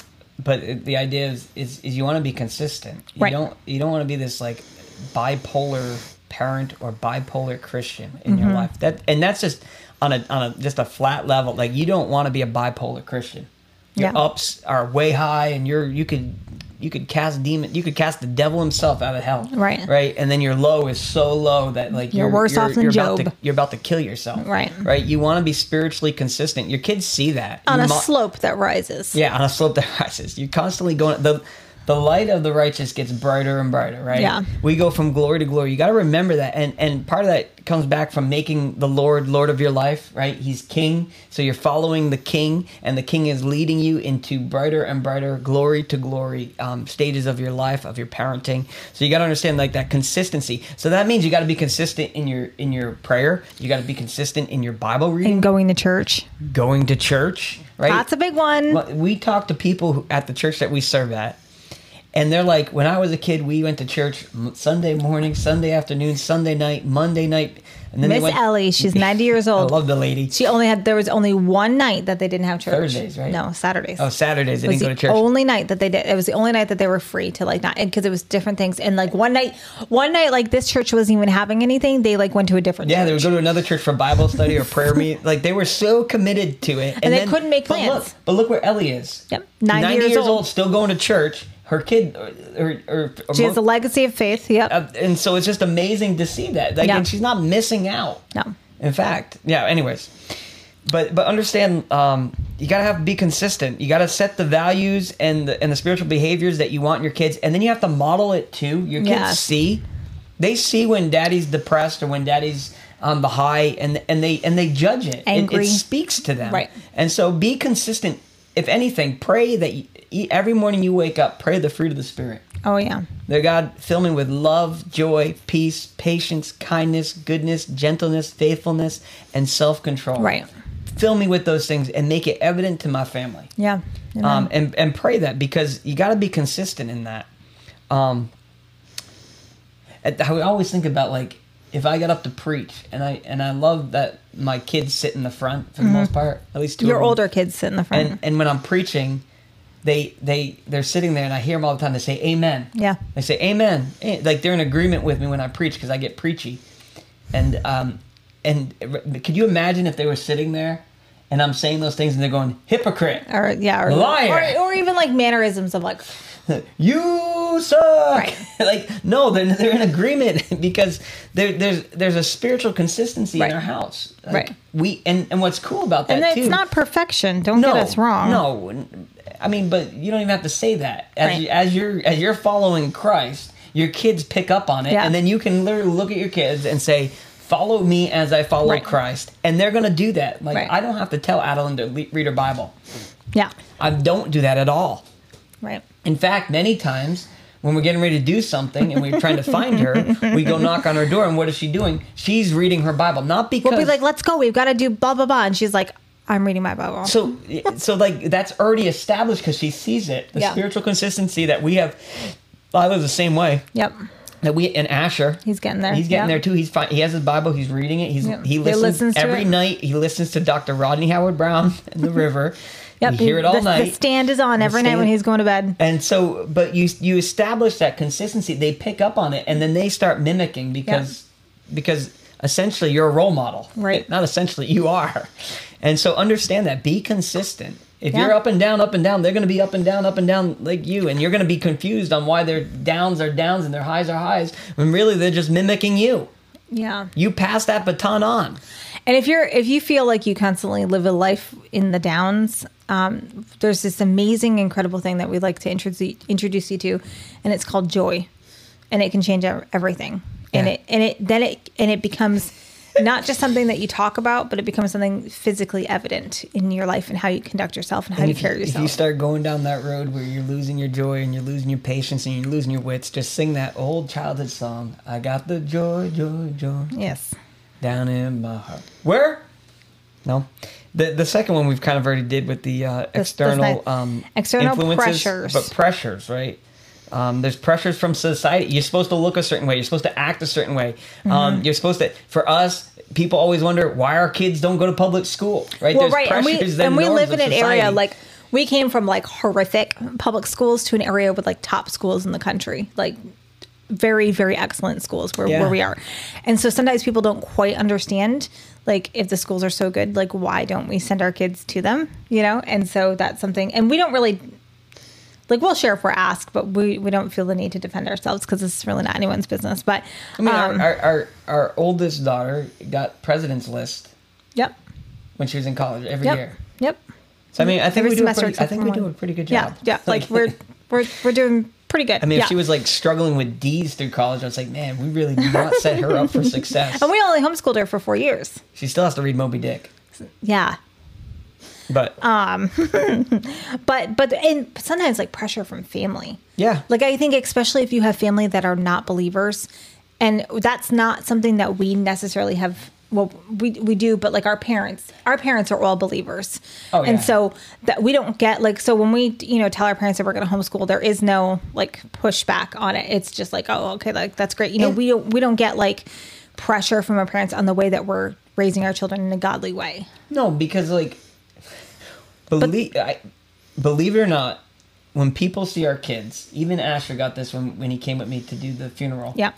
but it, the idea is, is, is you want to be consistent. You Right. don't, you don't want to be this like bipolar parent or bipolar Christian in your life. That and that's just on a on a just a flat level. Like you don't want to be a bipolar Christian. Your Yeah. ups are way high, and you're you could you could cast demon you could cast the devil himself out of hell. Right. Right. And then your low is so low that like You're you're worse you're, off than you're about Job. to, you're about to kill yourself. Right. Right. You want to be spiritually consistent. Your kids see that On You a mo- slope that rises. Yeah, on a slope that rises. You're constantly going the the light of the righteous gets brighter and brighter, right? Yeah. We go from glory to glory. You got to remember that. And and part of that comes back from making the Lord Lord of your life, right? He's king. So you're following the king, and the king is leading you into brighter and brighter glory to glory um, stages of your life, of your parenting. So you got to understand like that consistency. So that means you got to be consistent in your in your prayer. You got to be consistent in your Bible reading, And going to church. going to church, right? That's a big one. Well, we talk to people who, at the church that we serve at, and they're like, when I was a kid, we went to church m- Sunday morning, Sunday afternoon, Sunday night, Monday night, and then they Miss went. Ellie, she's ninety years I old. love the lady. She only had, there was only one night that they didn't have church. Thursdays, right? No, Saturdays. Oh, Saturdays they It was didn't go to the church. only night that they did. It was the only night that they were free to like not, because it was different things. And like one night, one night, like this church wasn't even having anything. They like went to a different Yeah, they church. would go to another church for Bible study or prayer meeting. Like they were so committed to it, And they couldn't make but plans. Look, but look where Ellie is. Yep, ninety years old. still going to church. Her kid, or, or, or, or She has a legacy of faith. Yep. uh, and so it's just amazing to see that. Like, Yeah. and she's not missing out. No. In fact, yeah. Anyways, but but understand, um, you gotta have be consistent. You gotta set the values and the and the spiritual behaviors that you want in your kids, and then you have to model it too. Your kids Yes. see, they see when daddy's depressed or when daddy's on the high, and and they and they judge it. It- Angry. It, speaks to them, Right. And so be consistent. If anything, pray that you, every morning you wake up, pray the fruit of the Spirit. Oh yeah. That God fill me with love, joy, peace, patience, kindness, goodness, gentleness, faithfulness, and self-control. Right. Fill me with those things and make it evident to my family. Yeah. Amen. Um, and, and pray that, because you got to be consistent in that. Um, and I would always think about, like, if I got up to preach, and I and I love that my kids sit in the front for the most part, at least two Your of them. older kids sit in the front. And and when I'm preaching, they they they're sitting there, and I hear them all the time. They say amen. Yeah. They say amen. Eh, Like they're in agreement with me when I preach, because I get preachy. And um and could you imagine if they were sitting there and I'm saying those things and they're going hypocrite, or yeah, or, Liar. or or even like mannerisms of like, you suck. Right. Like no, they're they're in agreement because there there's there's a spiritual consistency Right. in our house. Like, Right. We and and what's cool about that and it's too. not perfection. Don't no, get us wrong. No, I mean, but you don't even have to say that. As Right. you, as you're as you're following Christ, your kids pick up on it, Yeah. and then you can literally look at your kids and say, "Follow me as I follow Right. Christ," and they're gonna do that. Like Right. I don't have to tell Adeline to le- read her Bible. Yeah. I don't do that at all. Right. In fact, many times when we're getting ready to do something and we're trying to find her, we go knock on her door, and what is she doing? She's reading her Bible, not because We'll be like, let's go. We've got to do blah blah blah, and she's like, I'm reading my Bible. So, so like that's already established because she sees it. The Yeah. spiritual consistency that we have. I was the same way. Yep. that we and Asher, He's getting there. He's getting Yep. there too. He's fine. He has his Bible. He's reading it. He's Yep. he He listens, listens to every it. night. He listens to Doctor Rodney Howard Brown in the river. Yep. We hear it all the, night. The stand is on every night stand- when he's going to bed. And so, but you you establish that consistency. They pick up on it, and then they start mimicking because because essentially you're a role model, Right. Not essentially, you are. And so understand that. Be consistent. If Yeah. you're up and down, up and down, they're going to be up and down, up and down like you, and you're going to be confused on why their downs are downs and their highs are highs when really they're just mimicking you. Yeah. You pass that baton on. And if you're if you feel like you constantly live a life in the downs, um, there's this amazing, incredible thing that we'd like to introduce introduce you to, and it's called joy, and it can change ev- everything. And Yeah. it and it then it and it becomes not just something that you talk about, but it becomes something physically evident in your life and how you conduct yourself and how And you if, carry you, if yourself. you start going down that road where you're losing your joy and you're losing your patience and you're losing your wits, just sing that old childhood song. I got the joy, joy, joy Yes. down in my heart. Where? No. The the second one we've kind of already did with the uh, This- external this nice- um, external influences, pressures. but pressures, right? Um, there's pressures from society. You're supposed to look a certain way. You're supposed to act a certain way. Mm-hmm. Um, you're supposed to. For us, people always wonder why our kids don't go to public school, right? Well, There's right, and we pressures, and we norms live in of an area society. like we came from like horrific public schools to an area with like top schools in the country, like very very excellent schools where, Yeah. where we are. And so sometimes people don't quite understand, like, if the schools are so good, like, why don't we send our kids to them, you know? And so that's something, and we don't really, like, we'll share if we're asked, but we, we don't feel the need to defend ourselves because it's really not anyone's business. But I mean, um, our, our, our our oldest daughter got president's list yep, when she was in college every yep, year. yep. So I mean, I think Every we do. A semester pretty, I except think for we one. do a pretty good Yeah, job. yeah. Like, we're we're we're doing pretty good. I mean, yeah. if she was like struggling with D's through college, I was like, man, we really did not set her up for success. And we only homeschooled her for four years. She still has to read Moby Dick, Yeah. but Um, But, but, and sometimes like pressure from family. yeah, Like, I think, especially if you have family that are not believers, and that's not something that we necessarily have. Well, we we do, but like our parents, our parents are all believers, Oh, and yeah. so that we don't get like so when we you know tell our parents that we're going to homeschool, there is no like pushback on it. It's just like, oh, okay, like that's great. You know, And- we don't we don't get like pressure from our parents on the way that we're raising our children in a godly way. no, because like, believe I, believe it or not, when people see our kids, even Asher got this when when he came with me to do the funeral. Yeah,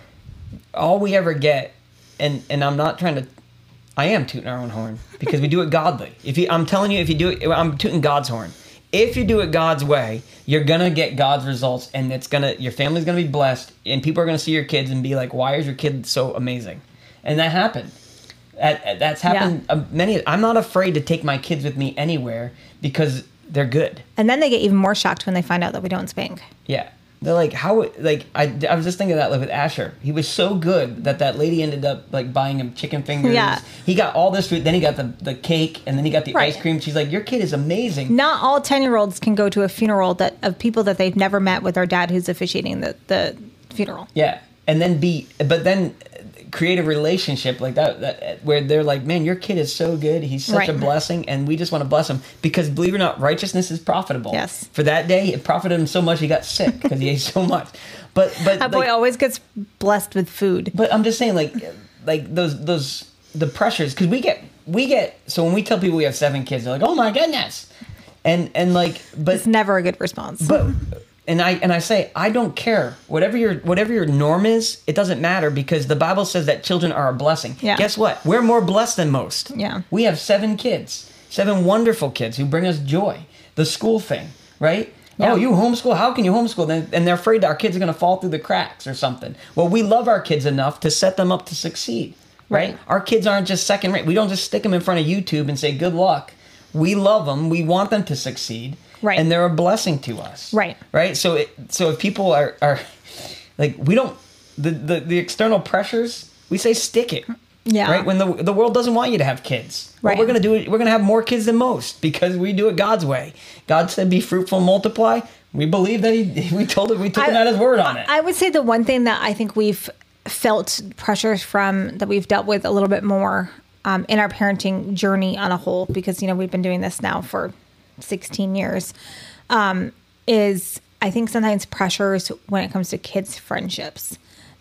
All we ever get, and and I'm not trying to, I am tooting our own horn because we do it godly. If you, I'm telling you, if you do it, I'm tooting God's horn. If you do it God's way, you're gonna get God's results, and it's gonna, your family's gonna be blessed, and people are gonna see your kids and be like, "Why is your kid so amazing?" And that happened. That, that's happened. Yeah. Uh, many. I'm not afraid to take my kids with me anywhere because they're good. and then they get even more shocked when they find out that we don't spank. Yeah. They're like, how, like, I, I was just thinking of that, like, with Asher. He was so good that that lady ended up, like, buying him chicken fingers. Yeah. He got all this food, then he got the, the cake, and then he got the Right. ice cream. She's like, your kid is amazing. Not all ten-year-olds can go to a funeral that of people that they've never met with their dad who's officiating the, the funeral. Yeah. And then be, but then create a relationship like that, that where they're like, man, your kid is so good. He's such Right. a blessing, and we just want to bless him. Because believe it or not, righteousness is profitable. Yes. For that day, it profited him so much, he got sick because he ate so much. But, but, That boy like, always gets blessed with food. But I'm just saying, like, like those those the pressures, because we get we get. So when we tell people we have seven kids, they're like, "Oh my goodness," and and like, but It's never a good response. but and I and I say I don't care whatever your whatever your norm is, it doesn't matter because the Bible says that children are a blessing. Yeah. Guess what? We're more blessed than most. Yeah. We have seven kids, seven wonderful kids who bring us joy. The school thing, right? Yeah. Oh, you homeschool? How can you homeschool? And and they're afraid our kids are going to fall through the cracks or something. Well, we love our kids enough to set them up to succeed, right? Right. Our kids aren't just second rate. We don't just stick them in front of YouTube and say, good luck. We love them. We want them to succeed. Right. And they're a blessing to us. Right. Right. So, it, so if people are, are like, we don't, the, the, the external pressures, we say stick it. Yeah. Right. When the the world doesn't want you to have kids. Well, Right. we're gonna do it. We're gonna have more kids than most because we do it God's way. God said, "Be fruitful, and multiply." We believe that he. We told it. We took him at his word on it. I would say the one thing that I think we've felt pressures from that we've dealt with a little bit more um, in our parenting journey on a whole, because, you know, we've been doing this now for sixteen years, um, is I think sometimes pressures when it comes to kids' friendships.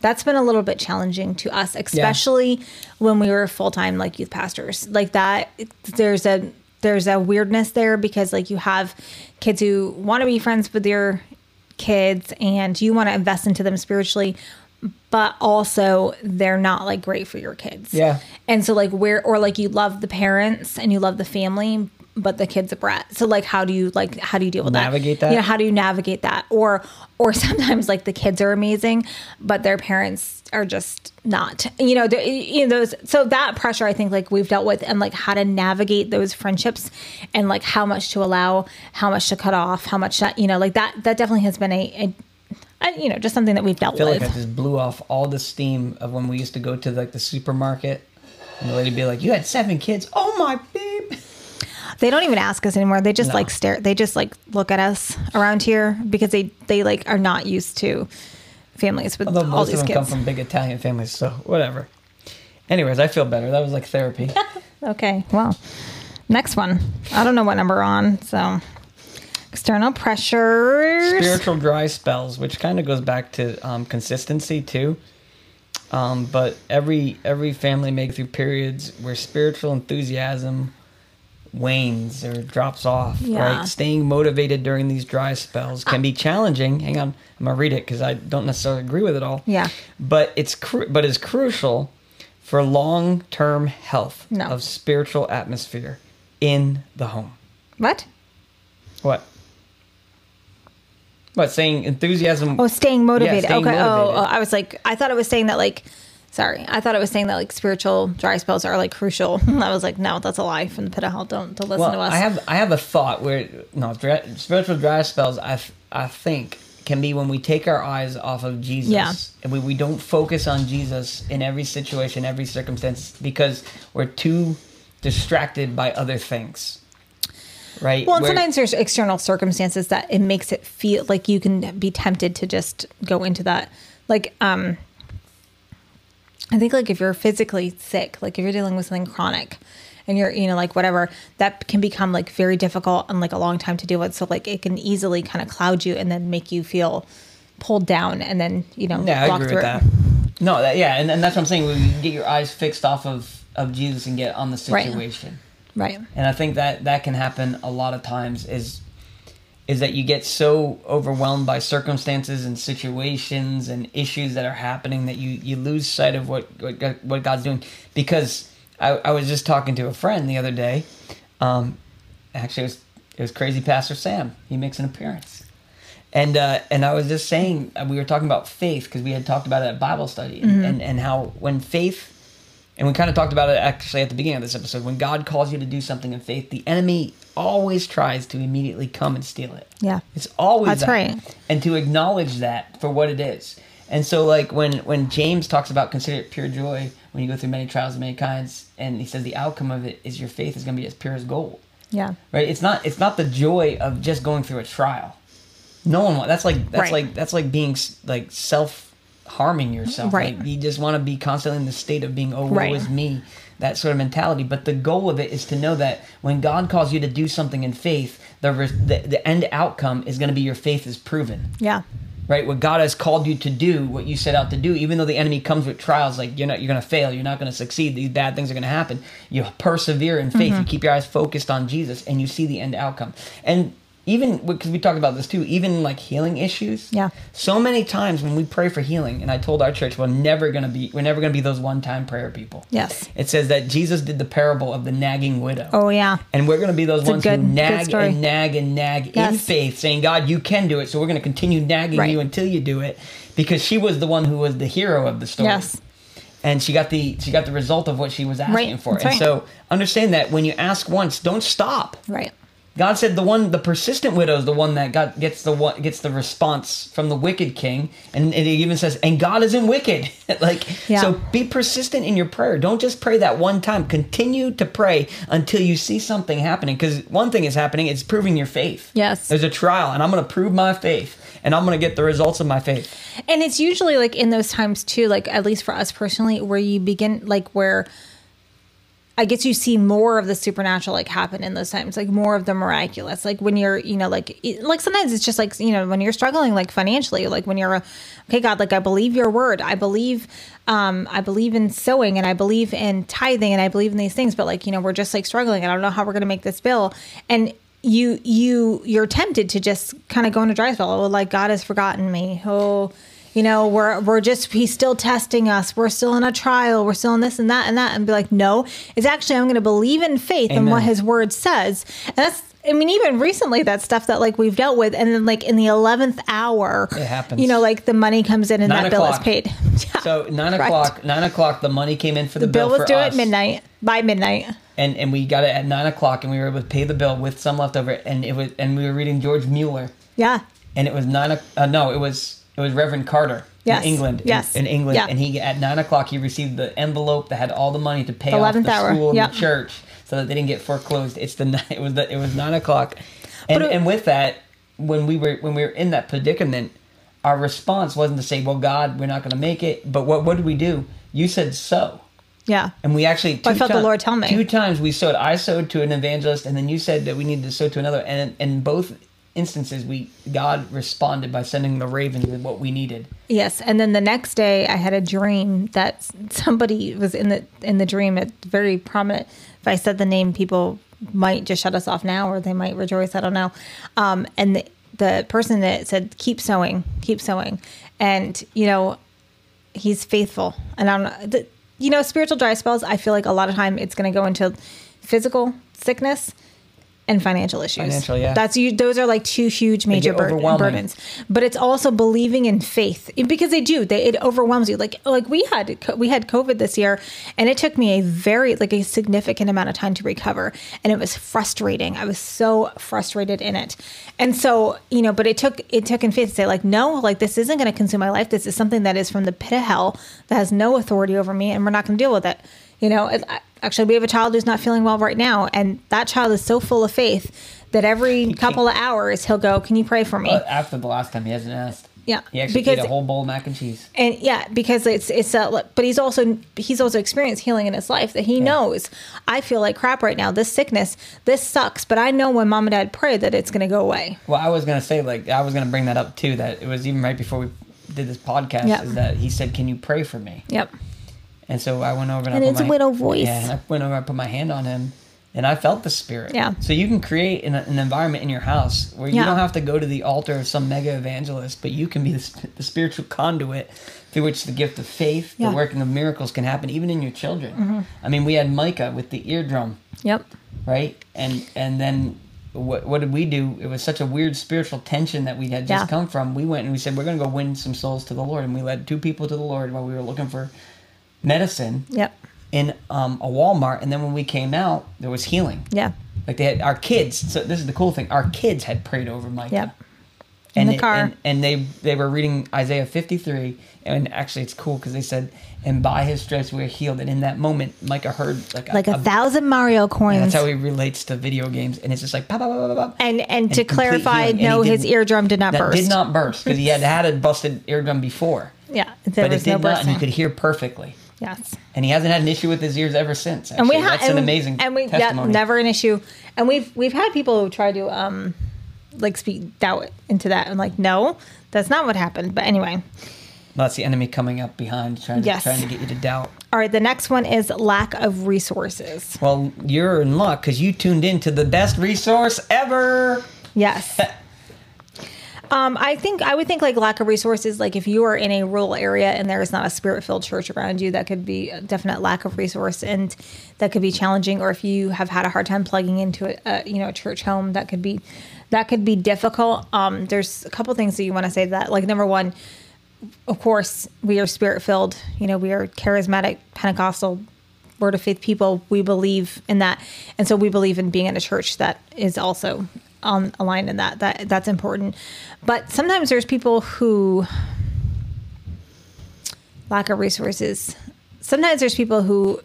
that's been a little bit challenging to us, especially yeah. when we were full-time like youth pastors. Like that, there's a there's a weirdness there because like you have kids who want to be friends with your kids and you want to invest into them spiritually, but also they're not like great for your kids. Yeah. And so like where, or like you love the parents and you love the family, but the kid's a brat. So like, how do you like, how do you deal with navigate that? that? You know, how do you navigate that? Or, or sometimes like the kids are amazing, but their parents are just not, you know, you know, those, so that pressure I think like we've dealt with and like how to navigate those friendships and like how much to allow, how much to cut off, how much, to, you know, like that, that definitely has been a, a you know, just something that we've dealt with. I feel with. like I just blew off all the steam of when we used to go to like the supermarket and the lady would be like, you had seven kids. Oh my babe. They don't even ask us anymore. They just no. like stare. They just like look at us around here because they, they like are not used to families with Although all these most of them kids. come from big Italian families, so whatever. Anyways, I feel better. That was like therapy. Okay, well, next one. I don't know what number we're on, so external pressures. Spiritual dry spells, which kind of goes back to um, consistency too. Um, but every every family may go through periods where spiritual enthusiasm wanes or drops off, yeah. right? Staying motivated during these dry spells can be challenging. Hang on, I'm gonna read it because I don't necessarily agree with it all. Yeah, but it's cru- but it's crucial for long-term health no. of spiritual atmosphere in the home. What? What? What? Saying enthusiasm? Oh, staying motivated. Yeah, staying okay. motivated. Oh, oh, I was like, I thought it was saying that like. Sorry, I thought it was saying that like spiritual dry spells are like crucial. I was like, no, that's a lie from the pit of hell. Don't, don't listen well, to us. I have I have a thought where no dry, spiritual dry spells. I I think can be when we take our eyes off of Jesus yeah. and we, we don't focus on Jesus in every situation, every circumstance because we're too distracted by other things. Right. Well, and where, sometimes there's external circumstances that it makes it feel like you can be tempted to just go into that. Like, um. I think like if you're physically sick, like if you're dealing with something chronic and you're, you know, like whatever, that can become like very difficult and like a long time to deal with. So like it can easily kind of cloud you and then make you feel pulled down and then, you know, yeah, walk I agree through with it. that. No, that, yeah. And, and that's what I'm saying. When you get your eyes fixed off of, of Jesus and get on the situation. Right. right. And I think that that can happen a lot of times is is that you get so overwhelmed by circumstances and situations and issues that are happening that you, you lose sight of what, what, God, what God's doing. Because I, I was just talking to a friend the other day. Um, actually, it was, it was Crazy Pastor Sam. He makes an appearance. And uh, and I was just saying, we were talking about faith because we had talked about it at Bible study. And, Mm-hmm. and, and how when faith... And we kind of talked about it actually at the beginning of this episode. When God calls you to do something in faith, the enemy always tries to immediately come and steal it. Yeah. It's always That's that. right. And to acknowledge that for what it is. And so like when, when James talks about consider it pure joy when you go through many trials of many kinds, and he says the outcome of it is your faith is going to be as pure as gold. Yeah. Right? It's not it's not the joy of just going through a trial. No one wants that's like that's Right. like that's like being like self harming yourself. Right. Like you just want to be constantly in the state of being, oh, woe Right. is me, that sort of mentality. But the goal of it is to know that when God calls you to do something in faith, the the, the end outcome is going to be your faith is proven. Yeah. Right? What God has called you to do, what you set out to do, even though the enemy comes with trials, like you're not, you're going to fail, you're not going to succeed, these bad things are going to happen. You persevere in faith, Mm-hmm. you keep your eyes focused on Jesus, and you see the end outcome. And even, because we talked about this too, even like healing issues. Yeah. So many times when we pray for healing, and I told our church, we're never going to be, we're never going to be those one-time prayer people. Yes. It says that Jesus did the parable of the nagging widow. Oh, yeah. And we're going to be those It's a ones good- who good nag story. and nag and nag in Yes. faith, saying, God, you can do it, so we're going to continue nagging Right. you until you do it, because she was the one who was the hero of the story. Yes. And she got the she got the result of what she was asking Right. for. That's And right. so understand that when you ask once, don't stop. Right. God said the one, the persistent widow is the one that got gets the one gets the response from the wicked king, and, and it even says, "And God isn't wicked." Like, Yeah. so be persistent in your prayer. Don't just pray that one time. Continue to pray until you see something happening. Because one thing is happening; it's proving your faith. Yes. There's a trial, and I'm going to prove my faith, and I'm going to get the results of my faith. And it's usually like in those times too, like at least for us personally, where you begin like where I guess you see more of the supernatural like happen in those times, like more of the miraculous. Like when you're, you know, like it- like sometimes it's just like, you know, when you're struggling like financially, like when you're, okay, God, like I believe your word, I believe, um, I believe in sowing, and I believe in tithing, and I believe in these things, but like, you know, we're just like struggling, and I don't know how we're gonna make this bill, and you you you're tempted to just kind of go into dry spell. Oh, like God has forgotten me. Oh. You know, we're we're just, he's still testing us. We're still in a trial. We're still in this and that and that. And be like, no, it's actually, I'm going to believe in faith and what his word says. And that's, I mean, even recently, that stuff that like we've dealt with. And then like in the eleventh hour, it happens. You know, like the money comes in and nine that bill o'clock. is paid. Yeah, so nine correct. o'clock, nine o'clock, the money came in for the, The bill bill was for due us. at midnight, by midnight. And and we got it at nine o'clock, and we were able to pay the bill with some left over. And it was, and we were reading George Mueller. Yeah. And it was nine. o- Uh, no, it was it was Reverend Carter. Yes. In England, in- Yes. in, England, Yeah. and he at nine o'clock he received the envelope that had all the money to pay off eleventh the hour. school and Yep. the church, so that they didn't get foreclosed. It's the ni- it was the, it was nine o'clock, and But it- and with that, when we were when we were in that predicament, our response wasn't to say, "Well, God, we're not going to make it," but what what did we do? You said sow. Yeah. And we actually, two I felt the ti- Lord tell me. Two times we sowed. I sowed to an evangelist, and then you said that we needed to sow to another. And in both instances, we God responded by sending the ravens with what we needed. Yes, and then the next day I had a dream that somebody was in the in the dream. It's very prominent. If I said the name, people might just shut us off now, or they might rejoice. I don't know. Um, and the, the person that said, "Keep sowing, keep sowing," and you know, he's faithful. And I'm, the, you know, spiritual dry spells. I feel like a lot of time it's going to go into physical sickness and financial issues. Financial, yeah. That's you. Those are like two huge major get bur- overwhelming. burdens. But it's also believing in faith, because they do. They it overwhelms you. Like like we had we had COVID this year, and it took me a very like a significant amount of time to recover, and it was frustrating. I was so frustrated in it, and so you know. But it took it took in faith to say like, no, like this isn't going to consume my life. This is something that is from the pit of hell that has no authority over me, and we're not going to deal with it. You know, it, actually, we have a child who's not feeling well right now, and that child is so full of faith that every couple of hours he'll go, "Can you pray for me?" Uh, after the last time, he hasn't asked. Yeah, He actually because- ate a whole bowl of mac and cheese. And yeah, because it's it's uh, but he's also he's also experienced healing in his life that he knows. I feel like crap right now. This sickness, this sucks, but I know when mom and dad pray that it's going to go away. Well, I was gonna say like I was gonna bring that up too. That it was even right before we did this podcast. Yep. Is that he said, "Can you pray for me?" Yep. And so I went over and, And I it's put a my, widow voice. Yeah, and I went over and I put my hand on him, and I felt the spirit. Yeah. So you can create an, an environment in your house where you Yeah. don't have to go to the altar of some mega evangelist, but you can be the, sp- the spiritual conduit through which the gift of faith, Yeah. the working of miracles can happen, even in your children. Mm-hmm. I mean, we had Micah with the eardrum, Yep. right? And and then what what did we do? It was such a weird spiritual tension that we had just Yeah. come from. We went and we said, we're going to go win some souls to the Lord. And we led two people to the Lord while we were looking for medicine Yep. in um, a Walmart, and then when we came out, there was healing. Yeah. Like they had our kids. So this is the cool thing: our kids had prayed over Micah. Yep. In And the it- car. and, and they they were reading Isaiah fifty-three, and actually it's cool because they said, "And by His stripes we are healed." And in that moment, Micah heard like Like a, thousand Mario coins. That's how he relates to video games, and it's just like, pop, pop, pop, pop, pop. and and to complete clarify, healing. And no, he his didn't- eardrum did not that burst. did not burst because he had had a busted eardrum before, Yeah. There but was it did no not, bursting. and he could hear perfectly. Yes. And he hasn't had an issue with his ears ever since. Actually. And we had That's an and- amazing and we testimony. yeah, never an issue. And we've we've had people who try to um like speak doubt into that. I'm like, no, that's not what happened. But anyway. That's the enemy coming up behind, trying to, Yes. trying to get you to doubt. All right, the next one is lack of resources. Well, you're in luck because you tuned in to the best resource ever. Yes. Um, I think I would think like lack of resources, like if you are in a rural area and there is not a spirit-filled church around you, that could be a definite lack of resource, and that could be challenging. Or if you have had a hard time plugging into a, a you know a church home, that could be that could be difficult. Um, there's a couple things that you want to say to that. Like number one, of course, we are spirit-filled. You know, we are charismatic, Pentecostal, Word of Faith people. We believe in that, and so we believe in being in a church that is also um, aligned in that. That that's important. But sometimes there's people who lack of resources. Sometimes there's people who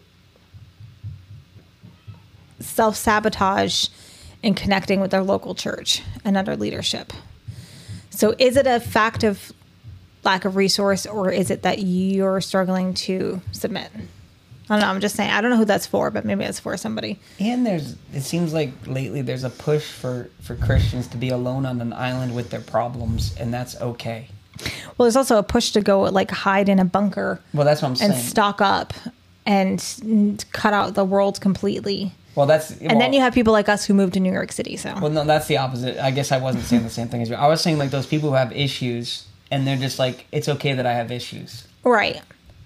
self-sabotage in connecting with their local church and under leadership. So is it a fact of lack of resource, or is it that you're struggling to submit? I don't know. I'm just saying. I don't know who that's for, but maybe it's for somebody. And there's, it seems like lately there's a push for, for Christians to be alone on an island with their problems, and that's okay. Well, there's also a push to go like hide in a bunker. Well, that's what I'm saying. And stock up and cut out the world completely. Well, that's and well, then you have people like us who moved to New York City. So well, no, that's the opposite. I guess I wasn't saying the same thing as you. I was saying like those people who have issues, and they're just like, it's okay that I have issues, right?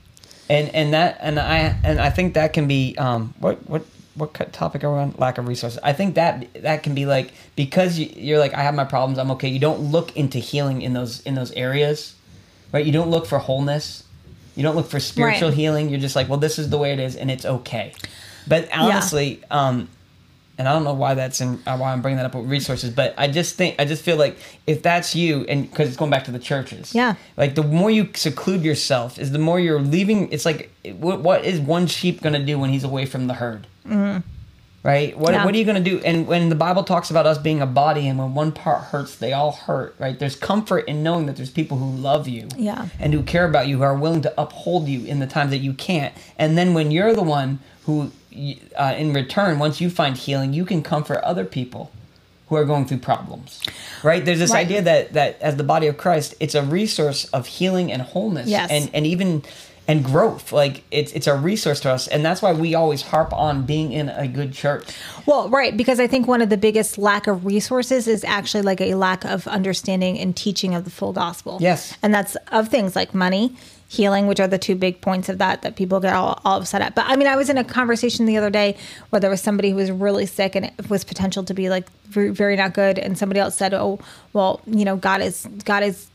And and that and I and I think that can be um what what what topic are we on? Lack of resources. I think that that can be like, because you, you're like, I have my problems, I'm okay. You don't look into healing in those in those areas, right? You don't look for wholeness. You don't look for spiritual right. healing. You're just like, well, this is the way it is, and it's okay. But honestly, yeah. um, and I don't know why that's in uh, why I'm bringing that up with resources, but I just think I just feel like if that's you, and because it's going back to the churches, yeah, like the more you seclude yourself, is the more you're leaving. It's like, what, what is one sheep going to do when he's away from the herd? Mm-hmm. Right? What yeah. What are you going to do? And when the Bible talks about us being a body, and when one part hurts, they all hurt. Right? There's comfort in knowing that there's people who love you, yeah, and who care about you, who are willing to uphold you in the times that you can't. And then when you're the one who, uh, in return, once you find healing, you can comfort other people who are going through problems. Right? There's this right. idea that that as the body of Christ, it's a resource of healing and wholeness, yes. and and even. And growth, like it's it's a resource to us, and that's why we always harp on being in a good church. Well, right, because I think one of the biggest lack of resources is actually like a lack of understanding and teaching of the full gospel. Yes, and that's of things like money, healing, which are the two big points of that that people get all, all upset at. But I mean, I was in a conversation the other day where there was somebody who was really sick and it was potential to be like very, very not good, and somebody else said, "Oh, well, you know, God is God is."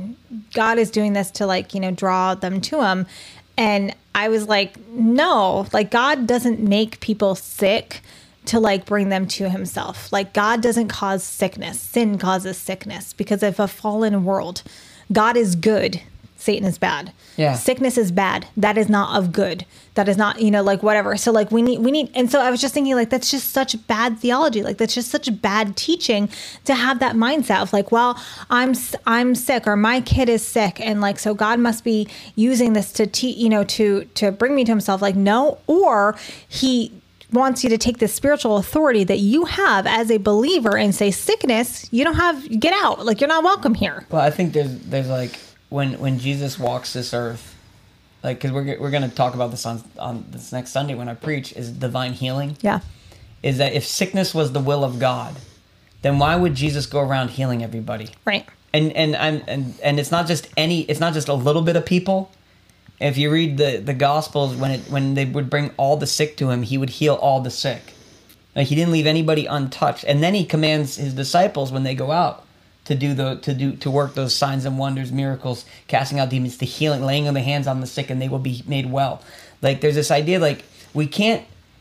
God is doing this to like, you know, draw them to him." And I was like, no, like God doesn't make people sick to like bring them to himself. Like God doesn't cause sickness. Sin causes sickness because of a fallen world. God is good. Satan is bad. Yeah. Sickness is bad. That is not of good. That is not, you know, like whatever. So like we need, we need, and so I was just thinking like, that's just such bad theology. Like that's just such bad teaching to have that mindset of like, well, I'm, I'm sick or my kid is sick. And like, so God must be using this to teach, you know, to, to bring me to himself. Like, no, or he wants you to take the spiritual authority that you have as a believer and say, sickness, you don't have, get out. Like you're not welcome here. Well, I think there's, there's like, when, when Jesus walks this earth, like, because we're, we're going to talk about this on, on this next Sunday when I preach, is divine healing. Yeah. Is that if sickness was the will of God, then why would Jesus go around healing everybody? Right. And and I'm and, and it's not just any, it's not just a little bit of people. If you read the, the Gospels, when it when they would bring all the sick to him, he would heal all the sick. Like he didn't leave anybody untouched. And then he commands his disciples when they go out to do the to do to work those signs and wonders, miracles, casting out demons, to healing, laying on the hands on the sick, and they will be made well. Like there's this idea, like we can't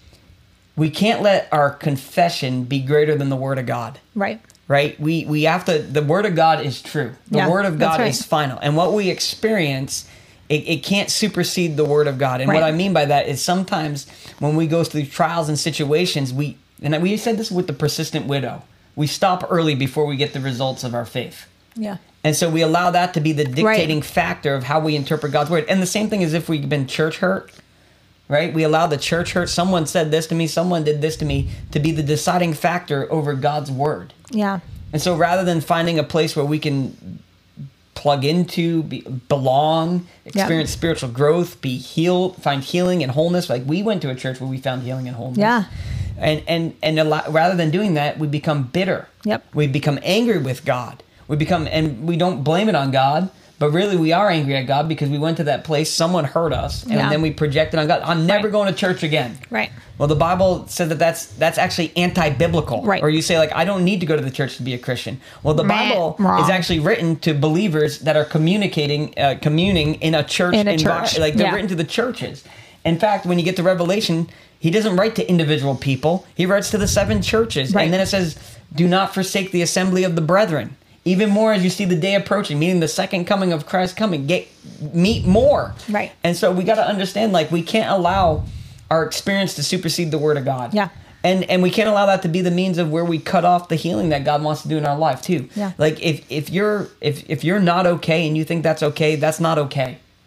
we can't let our confession be greater than the word of God. Right. Right? We we have to, the word of God is true. The yeah, word of God right. is final. And what we experience, it, it can't supersede the word of God. And right. what I mean by that is sometimes when we go through trials and situations, we and we said this with the persistent widow. We stop early before we get the results of our faith. Yeah. And so we allow that to be the dictating right. factor of how we interpret God's word. And the same thing as if we've been church hurt, right? We allow the church hurt. Someone said this to me, someone did this to me, to be the deciding factor over God's word. Yeah. And so rather than finding a place where we can plug into, be, belong, experience yeah. spiritual growth, be healed, find healing and wholeness, like we went to a church where we found healing and wholeness. Yeah. And and and a lot, rather than doing that, we become bitter. Yep. We become angry with God. We become, and we don't blame it on God, but really we are angry at God because we went to that place, someone hurt us, and yeah. then we projected on God. I'm never right. going to church again. Right. Well, the Bible says that that's that's actually anti-biblical. Right. Or you say like, I don't need to go to the church to be a Christian. Well, the Meh, Bible wrong. is actually written to believers that are communicating, uh, communing in a church. In a envi- church. Like they're yeah. written to the churches. In fact, when you get to Revelation, he doesn't write to individual people. He writes to the seven churches. Right. And then it says, do not forsake the assembly of the brethren. Even more as you see the day approaching, meaning the second coming of Christ coming. Get meet more. Right. And so we got to understand, like, we can't allow our experience to supersede the word of God. Yeah. And and we can't allow that to be the means of where we cut off the healing that God wants to do in our life too. Yeah. Like if if you're if if you're not okay and you think that's okay, that's not okay.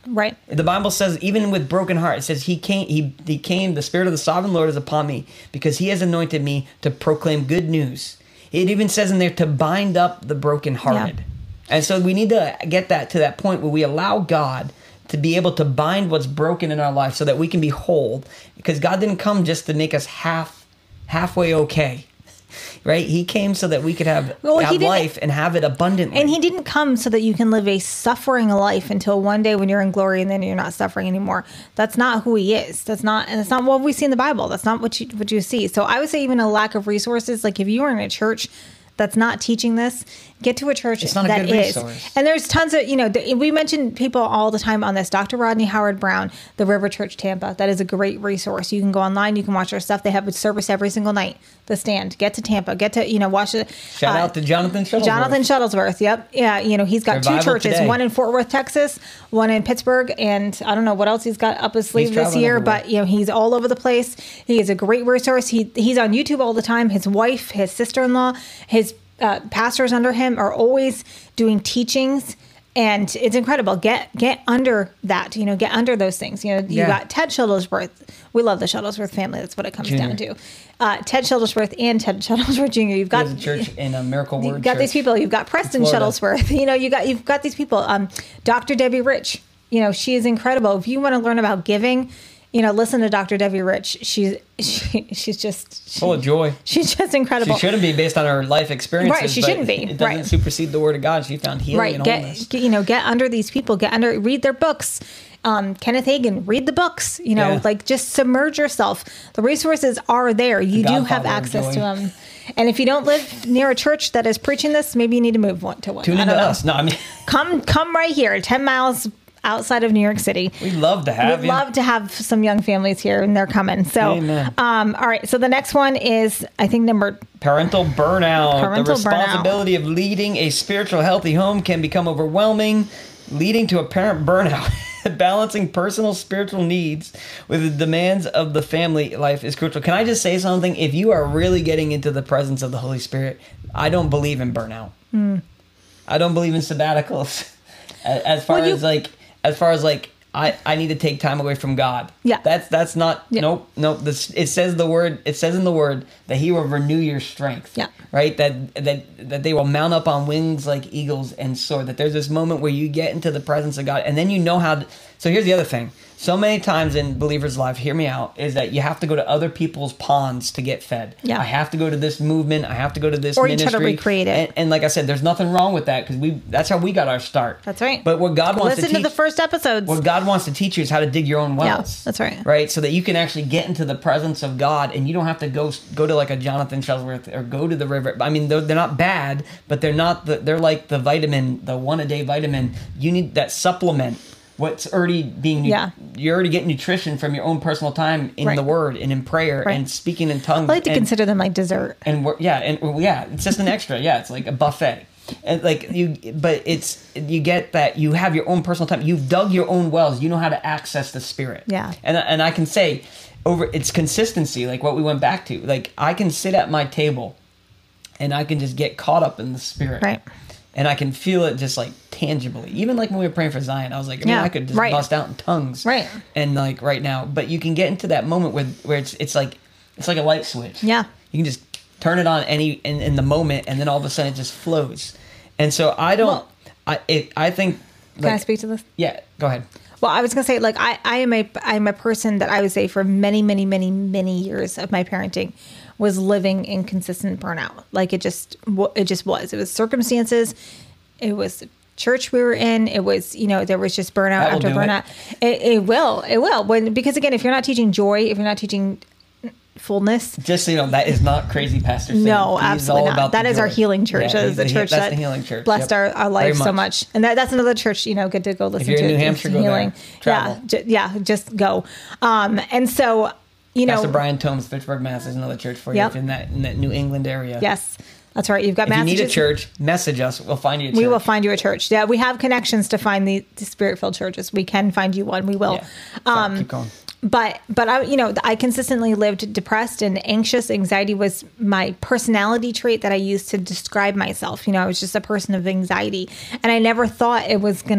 Right. The Bible says, even with broken heart, it says he came, he, he came, the Spirit of the Sovereign Lord is upon me because he has anointed me to proclaim good news. It even says in there to bind up the brokenhearted. Yeah. And so we need to get that to that point where we allow God to be able to bind what's broken in our life so that we can be whole. Because God didn't come just to make us half, halfway okay. Right? He came so that we could have, well, have life and have it abundantly. And he didn't come so that you can live a suffering life until one day when you're in glory and then you're not suffering anymore. That's not who he is. That's not, and that's not what we see in the Bible. That's not what you, what you see. So I would say even a lack of resources, like if you are in a church that's not teaching this, get to a church it's not a that good is. Resource. And there's tons of, you know, we mention people all the time on this. Doctor Rodney Howard-Browne, the River Church Tampa, that is a great resource. You can go online, you can watch their stuff. They have a service every single night. The Stand. Get to Tampa. Get to, you know, watch it. Shout uh, out to Jonathan Shuttlesworth. Jonathan Shuttlesworth, yep. Yeah, you know, he's got Revival two churches, today. One in Fort Worth, Texas, one in Pittsburgh, and I don't know what else he's got up his sleeve this year, everywhere. But, you know, he's all over the place. He is a great resource. He He's on YouTube all the time. His wife, his sister-in-law, his Uh, pastors under him are always doing teachings, and it's incredible. Get get under that, you know, get under those things. You know, you yeah. got Ted Shuttlesworth. We love the Shuttlesworth family. That's what it comes Junior. down to. Uh, Ted Shuttlesworth and Ted Shuttlesworth Junior You've got a church in a Miracle Word. You've got church. these people. You've got Preston Shuttlesworth. You know, you got you've got these people. Um, Doctor Debbie Rich. You know, she is incredible. If you want to learn about giving, you know, listen to Doctor Debbie Rich. She's she, she's just she, full of joy. She's just incredible. She shouldn't be based on her life experiences. Right, she shouldn't be. It doesn't right. supersede the Word of God. She found healing right. and get, wholeness. Get, you know, get under these people. Get under. Read their books. Um, Kenneth Hagin, read the books. You know, yeah. like just submerge yourself. The resources are there. You the do have access to them. And if you don't live near a church that is preaching this, maybe you need to move one to one. Tune into us. No, I mean, come come right here, ten miles outside of New York City. We'd love to have We'd you. love to have some young families here, and they're coming. So, Amen. um, all right. So the next one is, I think, number parental burnout. Parental the responsibility burnout. of leading a spiritual, healthy home can become overwhelming, leading to a parent burnout. Balancing personal spiritual needs with the demands of the family life is crucial. Can I just say something? If you are really getting into the presence of the Holy Spirit, I don't believe in burnout. Mm. I don't believe in sabbaticals. As far well, you, as like, as far as like, I, I need to take time away from God. Yeah. That's that's not yeah. nope nope. This it says the word it says in the word that He will renew your strength. Yeah. Right. That that that they will mount up on wings like eagles and soar. That there's this moment where you get into the presence of God, and then you know how to. So here's the other thing. So many times in believers' life, hear me out, is that you have to go to other people's ponds to get fed. Yeah. I have to go to this movement. I have to go to this or ministry. Or you try to recreate it. And, and like I said, there's nothing wrong with that because we that's how we got our start. That's right. But what God wants Listen to teach, to the first episodes. What God wants to teach you is how to dig your own wells. Yeah, that's right. Right? So that you can actually get into the presence of God and you don't have to go go to like a Jonathan Shuttlesworth or go to the river. I mean, they're, they're not bad, but they're not the, they're like the vitamin, the one a day vitamin. You need that supplement. What's already being, yeah. you're already getting nutrition from your own personal time in right. the Word and in prayer right. and speaking in tongues. I like to and, consider them like dessert. And yeah, and yeah, it's just an extra. Yeah, it's like a buffet. And like you, but it's you get that you have your own personal time. You've dug your own wells. You know how to access the Spirit. Yeah. And and I can say, over it's consistency. Like what we went back to. Like I can sit at my table, and I can just get caught up in the Spirit. Right. And I can feel it just like tangibly. Even like when we were praying for Zion, I was like, I mean, yeah, I could just right. bust out in tongues. Right. And like right now, but you can get into that moment where where it's it's like it's like a light switch. Yeah. You can just turn it on any in, in the moment, and then all of a sudden it just flows. And so I don't. Well, I it, I think. Like, can I speak to this? Yeah. Go ahead. Well, I was gonna say, like, I, I am a I'm a person that I would say for many, many, many, many years of my parenting was living in consistent burnout. Like it just it just was. It was circumstances. It was church we were in. It was, you know, there was just burnout after burnout. It. It, it will. It will. When because again, if you're not teaching joy, if you're not teaching fullness, just so you know, that is not crazy Pastor Sam. No, absolutely not. That is our healing church. Yeah, that is the, the church that's that the healing church. blessed yep. our, our life much. so much. And that, that's another church, you know, good to go listen if you're to. in New Hampshire, go healing. there. Travel. Yeah, j- yeah, just go. Um, and so, you know, Pastor Brian Tomes, Fitchburg, Mass. is another church for you yep. if you're in that in that New England area. Yes. That's right. You've got if messages. you need a church, message us. We'll find you a church. We will find you a church. Yeah, we have connections to find the, the Spirit-filled churches. We can find you one. We will. Yeah. So, um, keep going. But, but I, you know, I consistently lived depressed and anxious. Anxiety was my personality trait that I used to describe myself. You know, I was just a person of anxiety, and I never thought it was going to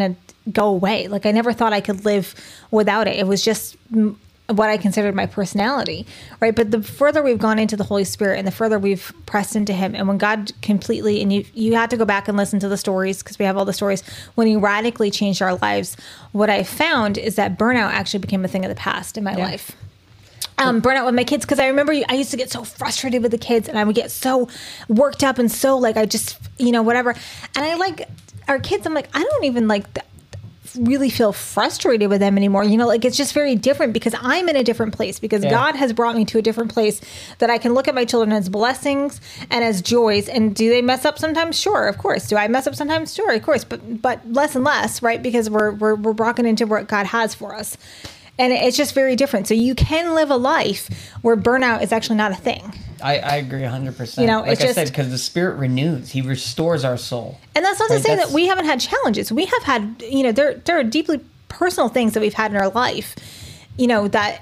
go away. Like I never thought I could live without it. It was just what I considered my personality, right? But the further we've gone into the Holy Spirit and the further we've pressed into him, and when God completely, and you you had to go back and listen to the stories because we have all the stories, when he radically changed our lives, what I found is that burnout actually became a thing of the past in my Yeah. life. Um, burnout with my kids, because I remember I used to get so frustrated with the kids, and I would get so worked up and so like I just, you know, whatever. And I like our kids, I'm like, I don't even like th- really feel frustrated with them anymore. You know, like it's just very different because I'm in a different place, because Yeah. God has brought me to a different place that I can look at my children as blessings and as joys. And do they mess up sometimes? Sure, of course. Do I mess up sometimes? Sure, of course. But but less and less, right? Because we're we're we're walking into what God has for us. And it's just very different. So you can live a life where burnout is actually not a thing. I, I agree one hundred percent. You know, like it's I just- said, because the Spirit renews. He restores our soul. And that's not to Right, say that's- that we haven't had challenges. We have had, you know, there there are deeply personal things that we've had in our life, you know, that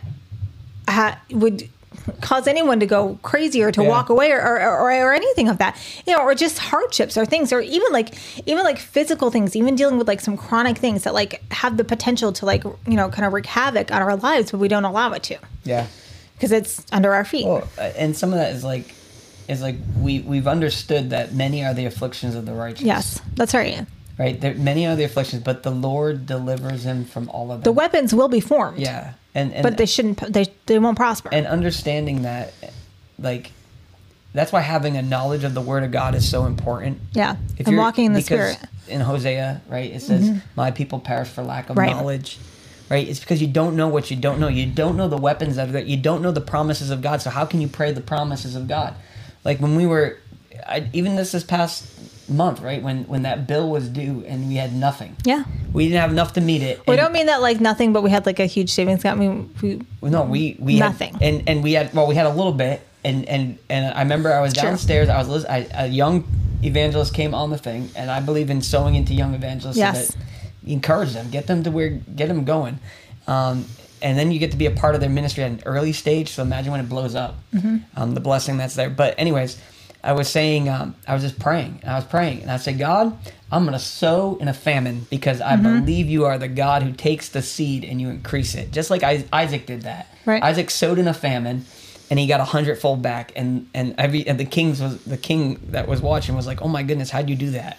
ha- would cause anyone to go crazy or to Yeah. walk away or, or, or, or anything of that, you know, or just hardships or things, or even like, even like physical things, even dealing with like some chronic things that like have the potential to like, you know, kind of wreak havoc on our lives, but we don't allow it to Yeah. because it's under our feet. Well, uh, and some of that is like, is like we we've understood that many are the afflictions of the righteous. Yes, that's right. Right. There, many are the afflictions, but the Lord delivers him from all of them. The weapons will be formed. Yeah. And, and but they shouldn't, they, they won't prosper. and understanding that, like, that's why having a knowledge of the Word of God is so important. yeah. If And you're- walking in the because Spirit. in Hosea, right, it says, "My people perish for lack of Right. knowledge." Right? It's because you don't know what you don't know. You don't know the weapons that are there. You don't know the promises of God. So how can you pray the promises of God? Like when we were, I, even this this past month, right, when when that bill was due and we had nothing. Yeah. We didn't have enough to meet it. We and- don't mean that like nothing, but we had like a huge savings account. I mean, we, No, we we Nothing. had, and and we had well, we had a little bit, and and and I remember I was It's true. downstairs. I was lis- I, a young evangelist came on the thing, and I believe in sowing into young evangelists. Yes. So that you encourage them, get them to where, get them going, um, and then you get to be a part of their ministry at an early stage. So imagine when it blows up, Mm-hmm. um, the blessing that's there. But anyways, I was saying, um, I was just praying, and I was praying, and I said, God, I'm going to sow in a famine because I Mm-hmm. believe you are the God who takes the seed and you increase it. Just like I, Isaac did that. Right. Isaac sowed in a famine, and he got a hundredfold back. And and every and the kings was the king that was watching was like, oh my goodness, how'd you do that?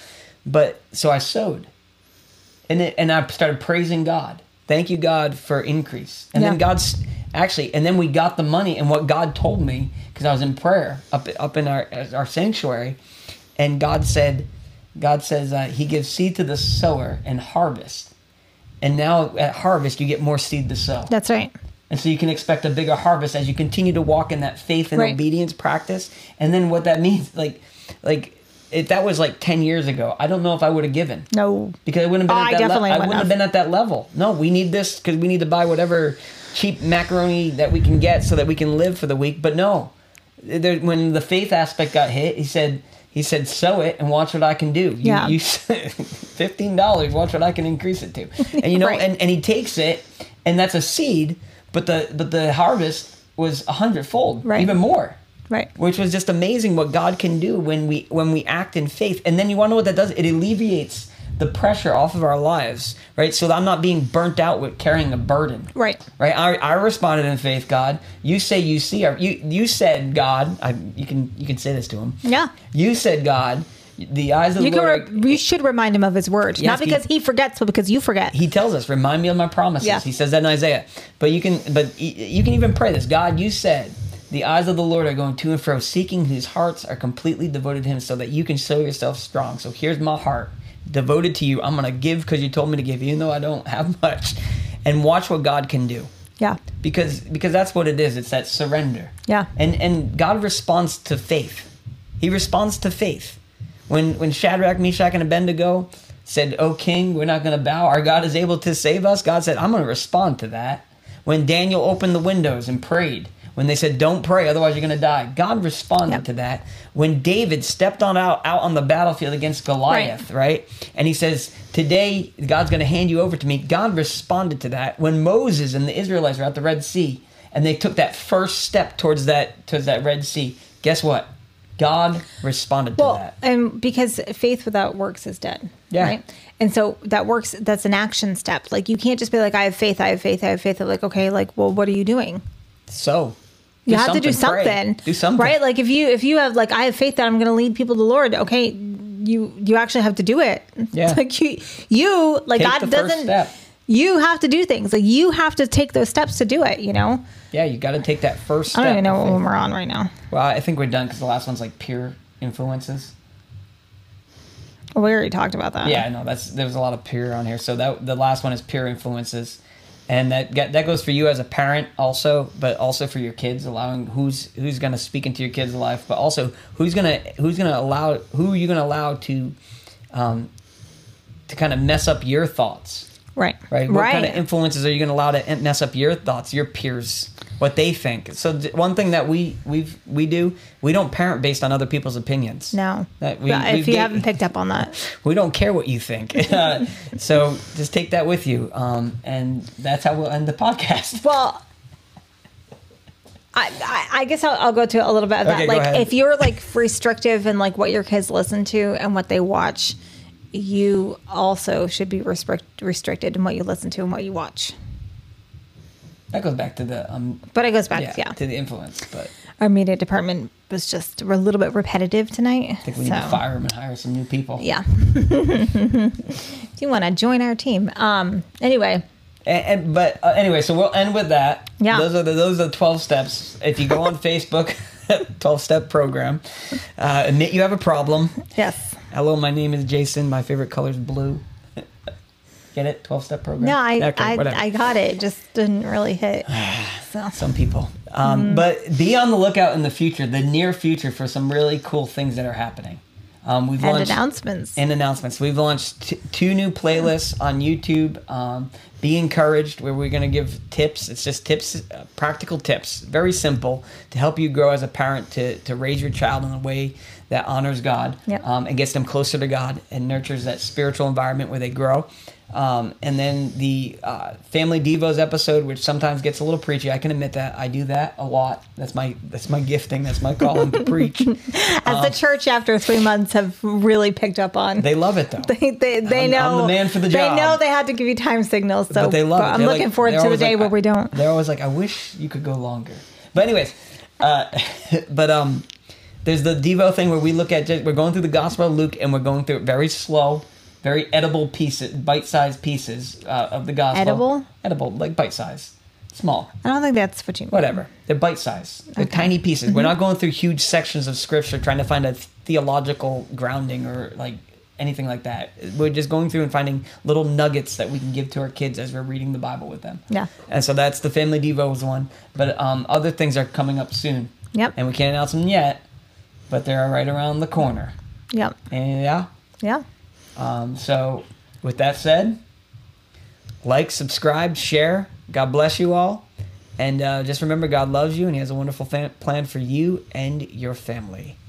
But so I sowed, and it, and I started praising God. Thank you, God, for increase. And then Yeah. God's actually, and then we got the money. And what God told me, because I was in prayer up up in our our sanctuary, and God said, God says uh, He gives seed to the sower and harvest. And now at harvest, you get more seed to sow. that's right. And so you can expect a bigger harvest as you continue to walk in that faith and Right. obedience practice. And then what that means, like, like if that was like ten years ago, I don't know if I would have given. No. Because I wouldn't have been Oh, at I that level. definitely I wouldn't wouldn't have have. been at that level. No, we need this because we need to buy whatever cheap macaroni that we can get so that we can live for the week. But no, there, when the faith aspect got hit, he said, he said, sow it and watch what I can do. You, Yeah. you fifteen dollars, watch what I can increase it to. And you know, Right. and, and he takes it, and that's a seed, but the but the harvest was a hundredfold, Right. even more. Right. Which was just amazing what God can do when we when we act in faith. And then you want to know what that does? It alleviates the pressure off of our lives, right? So that I'm not being burnt out with carrying a burden. Right. Right? I, I responded in faith, God. You say you see our, you you said, God, I, you can you can say this to him. Yeah. You said, God, the eyes of You the can. Lord. Re- you should remind him of his word, Yes, not because he- he forgets, but because you forget. He tells us, remind me of my promises. Yeah. He says that in Isaiah. But you can, but y- you can even pray this. God, you said, the eyes of the Lord are going to and fro, seeking whose hearts are completely devoted to him so that you can show yourself strong. So here's my heart, devoted to you. I'm going to give because you told me to give, even though I don't have much. And watch what God can do. Yeah. Because because that's what it is. It's that surrender. Yeah. And and God responds to faith. He responds to faith. When when Shadrach, Meshach, and Abednego said, "O King, we're not going to bow. Our God is able to save us." God said, "I'm going to respond to that." When Daniel opened the windows and prayed, when they said, "Don't pray, otherwise you're going to die," God responded Yep. to that. When David stepped on out, out on the battlefield against Goliath, right? And he says, "Today God's going to hand you over to me." God responded to that. When Moses and the Israelites were at the Red Sea and they took that first step towards that towards that Red Sea, guess what? God responded Well, to that. and because faith without works is dead. Yeah. Right. And so that works. That's an action step. Like you can't just be like, I have faith. I have faith. I have faith. Like, okay, like, well, what are you doing? So You have to do something. Pray. something. Do something. Right. Like if you, if you have like, I have faith that I'm going to lead people to the Lord. Okay. You, you actually have to do it. Yeah. Like you, you like Take God the first doesn't, step. you have to do things. Like you have to take those steps to do it, you know? Yeah, you got to take that first step. I don't even know of what faith. one we're on right now. Well, I think we're done because the last one's like peer influences. Well, we already talked about that. Yeah, no, that's there's a lot of peer on here. So that the last one is peer influences, and that that goes for you as a parent also, but also for your kids, allowing who's who's going to speak into your kids' life, but also who's gonna who's gonna allow who are you going to allow to, um, to kind of mess up your thoughts. Right. Right. What right. kind of influences are you going to allow to mess up your thoughts, your peers, what they think? So th- one thing that we we we do, we don't parent based on other people's opinions. No. That we, But if we you get- haven't picked up on that. we don't care what you think. Uh, so just take that with you, um, and that's how we'll end the podcast. Well, I, I, I guess I'll, I'll go to a little bit of Okay, that. go Like, ahead. if you're like restrictive in like what your kids listen to and what they watch, you also should be restrict, restricted in what you listen to and what you watch. That goes back to the um, But it goes back, yeah, yeah. to the influence. But Our media department was just a little bit repetitive tonight. I think we so, need to fire them and hire some new people. Yeah. If you want to join our team. Um. Anyway. And, and but uh, anyway, so we'll end with that. Yeah. Those are the those are the twelve steps. If you go on Facebook, twelve step program, uh, admit you have a problem. Yes. Hello, my name is Jason. My favorite color is blue. Get it? twelve step program. No, I Okay, I, whatever. I got it. It just didn't really hit. So. Some people. Um, Mm-hmm. But be on the lookout in the future, the near future, for some really cool things that are happening. Um, we've And launched announcements. and announcements. We've launched t- two new playlists on YouTube. Um, Be Encouraged, where we're going to give tips. It's just tips, uh, practical tips, very simple, to help you grow as a parent to to raise your child in a way that honors God, Yep. um, and gets them closer to God and nurtures that spiritual environment where they grow. Um, and then the uh, Family Devos episode, which sometimes gets a little preachy. I can admit that I do that a lot. That's my that's my gifting. That's my calling to preach. As the church after three months have really picked up on. They love it though. They they, they I'm- know I'm the man for the They job. know they had to give you time signals. So But they love it. I'm They're looking like- forward they're to the always day like, where we don't. They're always like, I wish you could go longer. But anyways, uh, but um, there's the Devo thing where we look at just, we're going through the Gospel of Luke and we're going through it very slow, very edible pieces, bite-sized pieces uh, of the Gospel. Edible? Edible, like bite-sized, small. I don't think that's what you mean. Whatever. They're bite-sized. They're Okay. tiny pieces. We're not going through huge sections of scripture trying to find a theological grounding or like anything like that. We're just going through and finding little nuggets that we can give to our kids as we're reading the Bible with them. Yeah. And so that's the Family Devos one. But um, other things are coming up soon. Yep. And we can't announce them yet, but they're right around the corner. Yep. And yeah. Yeah. Um, so with that said, like, subscribe, share. God bless you all. And uh, just remember, God loves you and he has a wonderful fa- plan for you and your family.